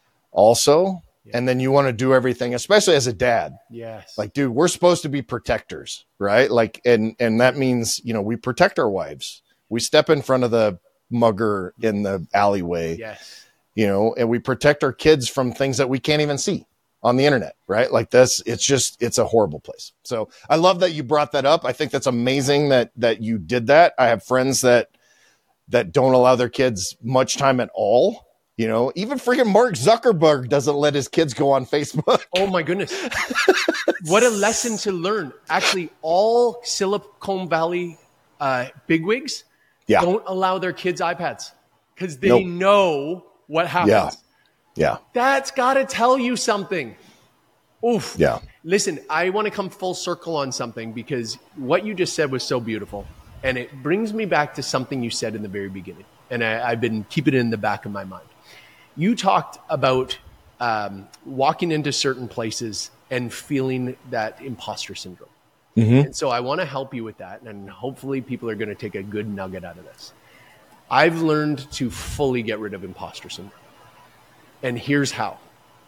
also, Yeah. and then you want to do everything, especially as a dad, Yes. like, dude, we're supposed to be protectors, right? Like, and, and that means, you know, we protect our wives. We step in front of the mugger in the alleyway, yes. you know, and we protect our kids from things that we can't even see on the internet, right? Like this, it's just, it's a horrible place. So I love that you brought that up. I think that's amazing that, that you did that. I have friends that, that don't allow their kids much time at all. You know, even freaking Mark Zuckerberg doesn't let his kids go on Facebook. Oh my goodness. What a lesson to learn. Actually, all Silicon Valley uh, bigwigs Yeah. don't allow their kids iPads because they Nope. know what happens. Yeah. Yeah. That's got to tell you something. Oof. Yeah. Listen, I want to come full circle on something because what you just said was so beautiful. And it brings me back to something you said in the very beginning. And I, I've been keeping it in the back of my mind. You talked about um, walking into certain places and feeling that imposter syndrome. Mm-hmm. And so I want to help you with that. And hopefully people are going to take a good nugget out of this. I've learned to fully get rid of imposter syndrome. And here's how.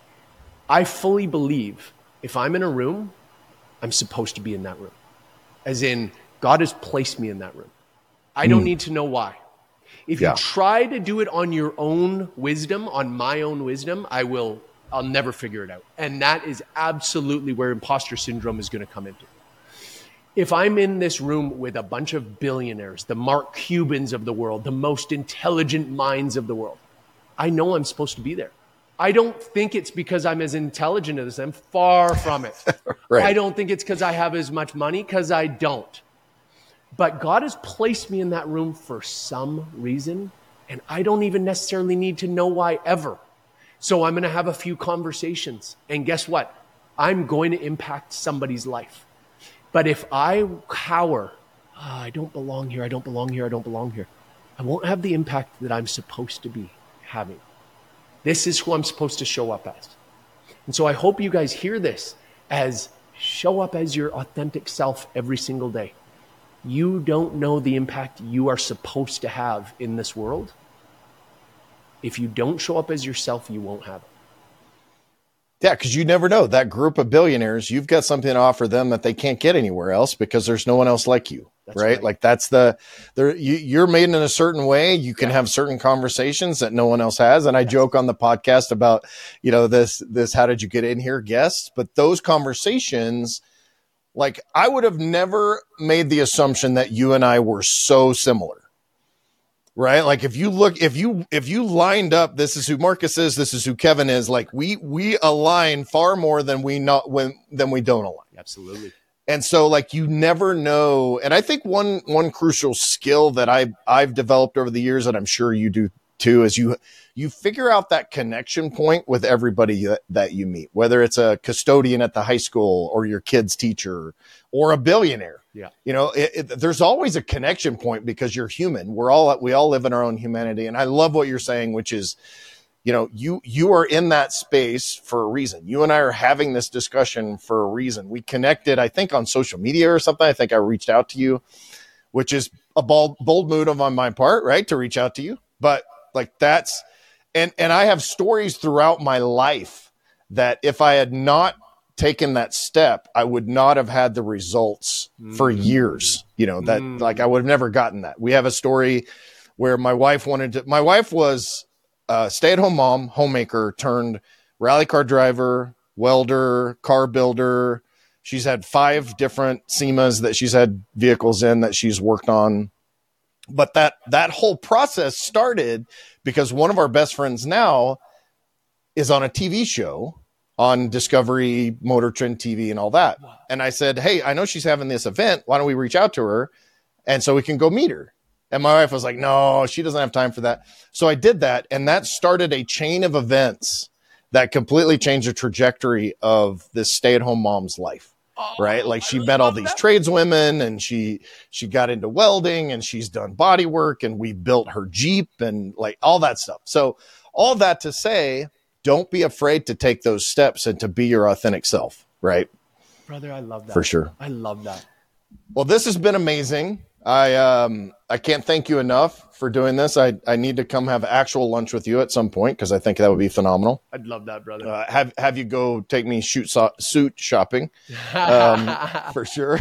I fully believe if I'm in a room, I'm supposed to be in that room. As in, God has placed me in that room. I don't need to know why. If Yeah. you try to do it on your own wisdom, on my own wisdom, I will, I'll never figure it out. And that is absolutely where imposter syndrome is going to come into. If I'm in this room with a bunch of billionaires, the Mark Cubans of the world, the most intelligent minds of the world, I know I'm supposed to be there. I don't think it's because I'm as intelligent as them. Far from it. Right. I don't think it's because I have as much money, because I don't. But God has placed me in that room for some reason, and I don't even necessarily need to know why ever. So I'm going to have a few conversations. And guess what? I'm going to impact somebody's life. But if I cower, oh, I don't belong here, I don't belong here, I don't belong here, I won't have the impact that I'm supposed to be having. This is who I'm supposed to show up as. And so I hope you guys hear this as show up as your authentic self every single day. You don't know the impact you are supposed to have in this world. If you don't show up as yourself, you won't have it. Yeah, because you never know. That group of billionaires, you've got something to offer them that they can't get anywhere else because there's no one else like you, right? right? Like that's the, there. You, you're made in a certain way. You can yeah. have certain conversations that no one else has. And I yes. joke on the podcast about, you know, this, this, how did you get in here guests? But those conversations, like I would have never made the assumption that you and I were so similar. Right. Like if you look, if you, if you lined up, this is who Marcus is, this is who Kevin is, like we, we align far more than we not when, than we don't align. Absolutely. And so like, you never know. And I think one, one crucial skill that I, I've developed over the years, and I'm sure you do too, is you, you figure out that connection point with everybody that, that you meet, whether it's a custodian at the high school or your kid's teacher or a billionaire. Yeah. You know, it, it, there's always a connection point because you're human. We're all, we all live in our own humanity. And I love what you're saying, which is, you know, you, you are in that space for a reason. You and I are having this discussion for a reason. We connected, I think on social media or something. I think I reached out to you, which is a bold, bold move on my part, right? To reach out to you. But like that's, and, and I have stories throughout my life that if I had not taken that step, I would not have had the results mm. for years, you know, that mm. like I would have never gotten that. We have a story where my wife wanted to, my wife was a stay-at-home mom, homemaker turned rally car driver, welder, car builder. She's had five different SEMAs that she's had vehicles in that she's worked on. But that, that whole process started because one of our best friends now is on a T V show on Discovery, Motor Trend T V and all that. Wow. And I said, hey, I know she's having this event. Why don't we reach out to her? And so we can go meet her. And my wife was like, no, she doesn't have time for that. So I did that. And that started a chain of events that completely changed the trajectory of this stay-at-home mom's life. Oh, right. Like she met all these tradeswomen and she, she got into welding and she's done body work and we built her Jeep and like all that stuff. So all that to say, don't be afraid to take those steps and to be your authentic self. Right. Brother, I love that. For sure. I love that. Well, this has been amazing. I, um, I can't thank you enough for doing this. I, I need to come have actual lunch with you at some point because I think that would be phenomenal. I'd love that, brother. Uh, have, have you go take me shoot so- suit shopping um, for sure.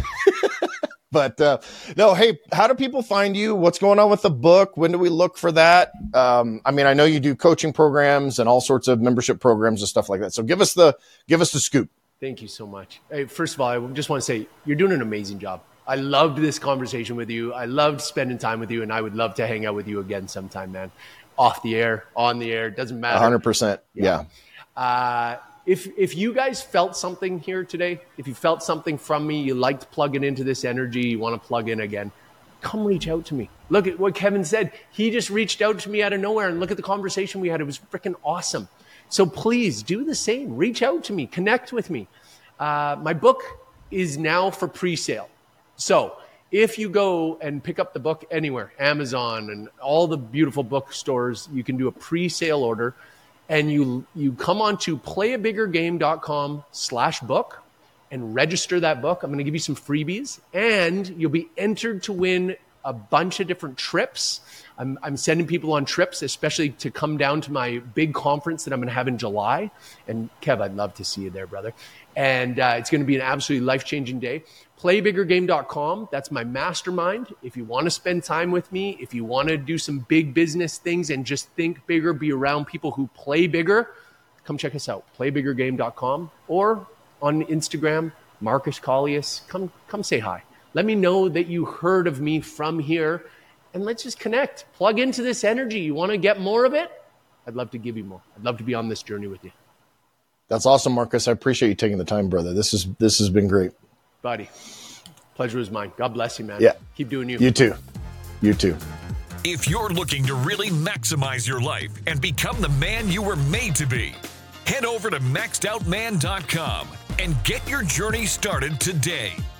But uh, no, hey, how do people find you? What's going on with the book? When do we look for that? Um, I mean, I know you do coaching programs and all sorts of membership programs and stuff like that. So give us the give us the scoop. Thank you so much. Hey, first of all, I just want to say you're doing an amazing job. I loved this conversation with you. I loved spending time with you, and I would love to hang out with you again sometime, man. Off the air, on the air, doesn't matter. one hundred percent. Yeah. yeah. Uh, If if you guys felt something here today, if you felt something from me, you liked plugging into this energy, you want to plug in again, come reach out to me. Look at what Kevin said. He just reached out to me out of nowhere, and look at the conversation we had. It was freaking awesome. So please do the same. Reach out to me. Connect with me. Uh, my book is now for pre-sale. So if you go and pick up the book anywhere, Amazon and all the beautiful bookstores, you can do a pre-sale order. And you you come on to playabiggergame.com slash book and register that book. I'm going to give you some freebies, and you'll be entered to win a bunch of different trips. I'm, I'm sending people on trips, especially to come down to my big conference that I'm going to have in July. And Kev, I'd love to see you there, brother. And uh, it's going to be an absolutely life-changing day. play bigger game dot com. That's my mastermind. If you want to spend time with me, if you want to do some big business things and just think bigger, be around people who play bigger, come check us out. play bigger game dot com or on Instagram, Marcus Collius. Come, come say hi. Let me know that you heard of me from here, and let's just connect. Plug into this energy. You want to get more of it? I'd love to give you more. I'd love to be on this journey with you. That's awesome, Marcus. I appreciate you taking the time, brother. This is this has been great. Buddy, pleasure is mine. God bless you, man. Yeah. Keep doing you. You too. You too. If you're looking to really maximize your life and become the man you were made to be, head over to maxed out man dot com and get your journey started today.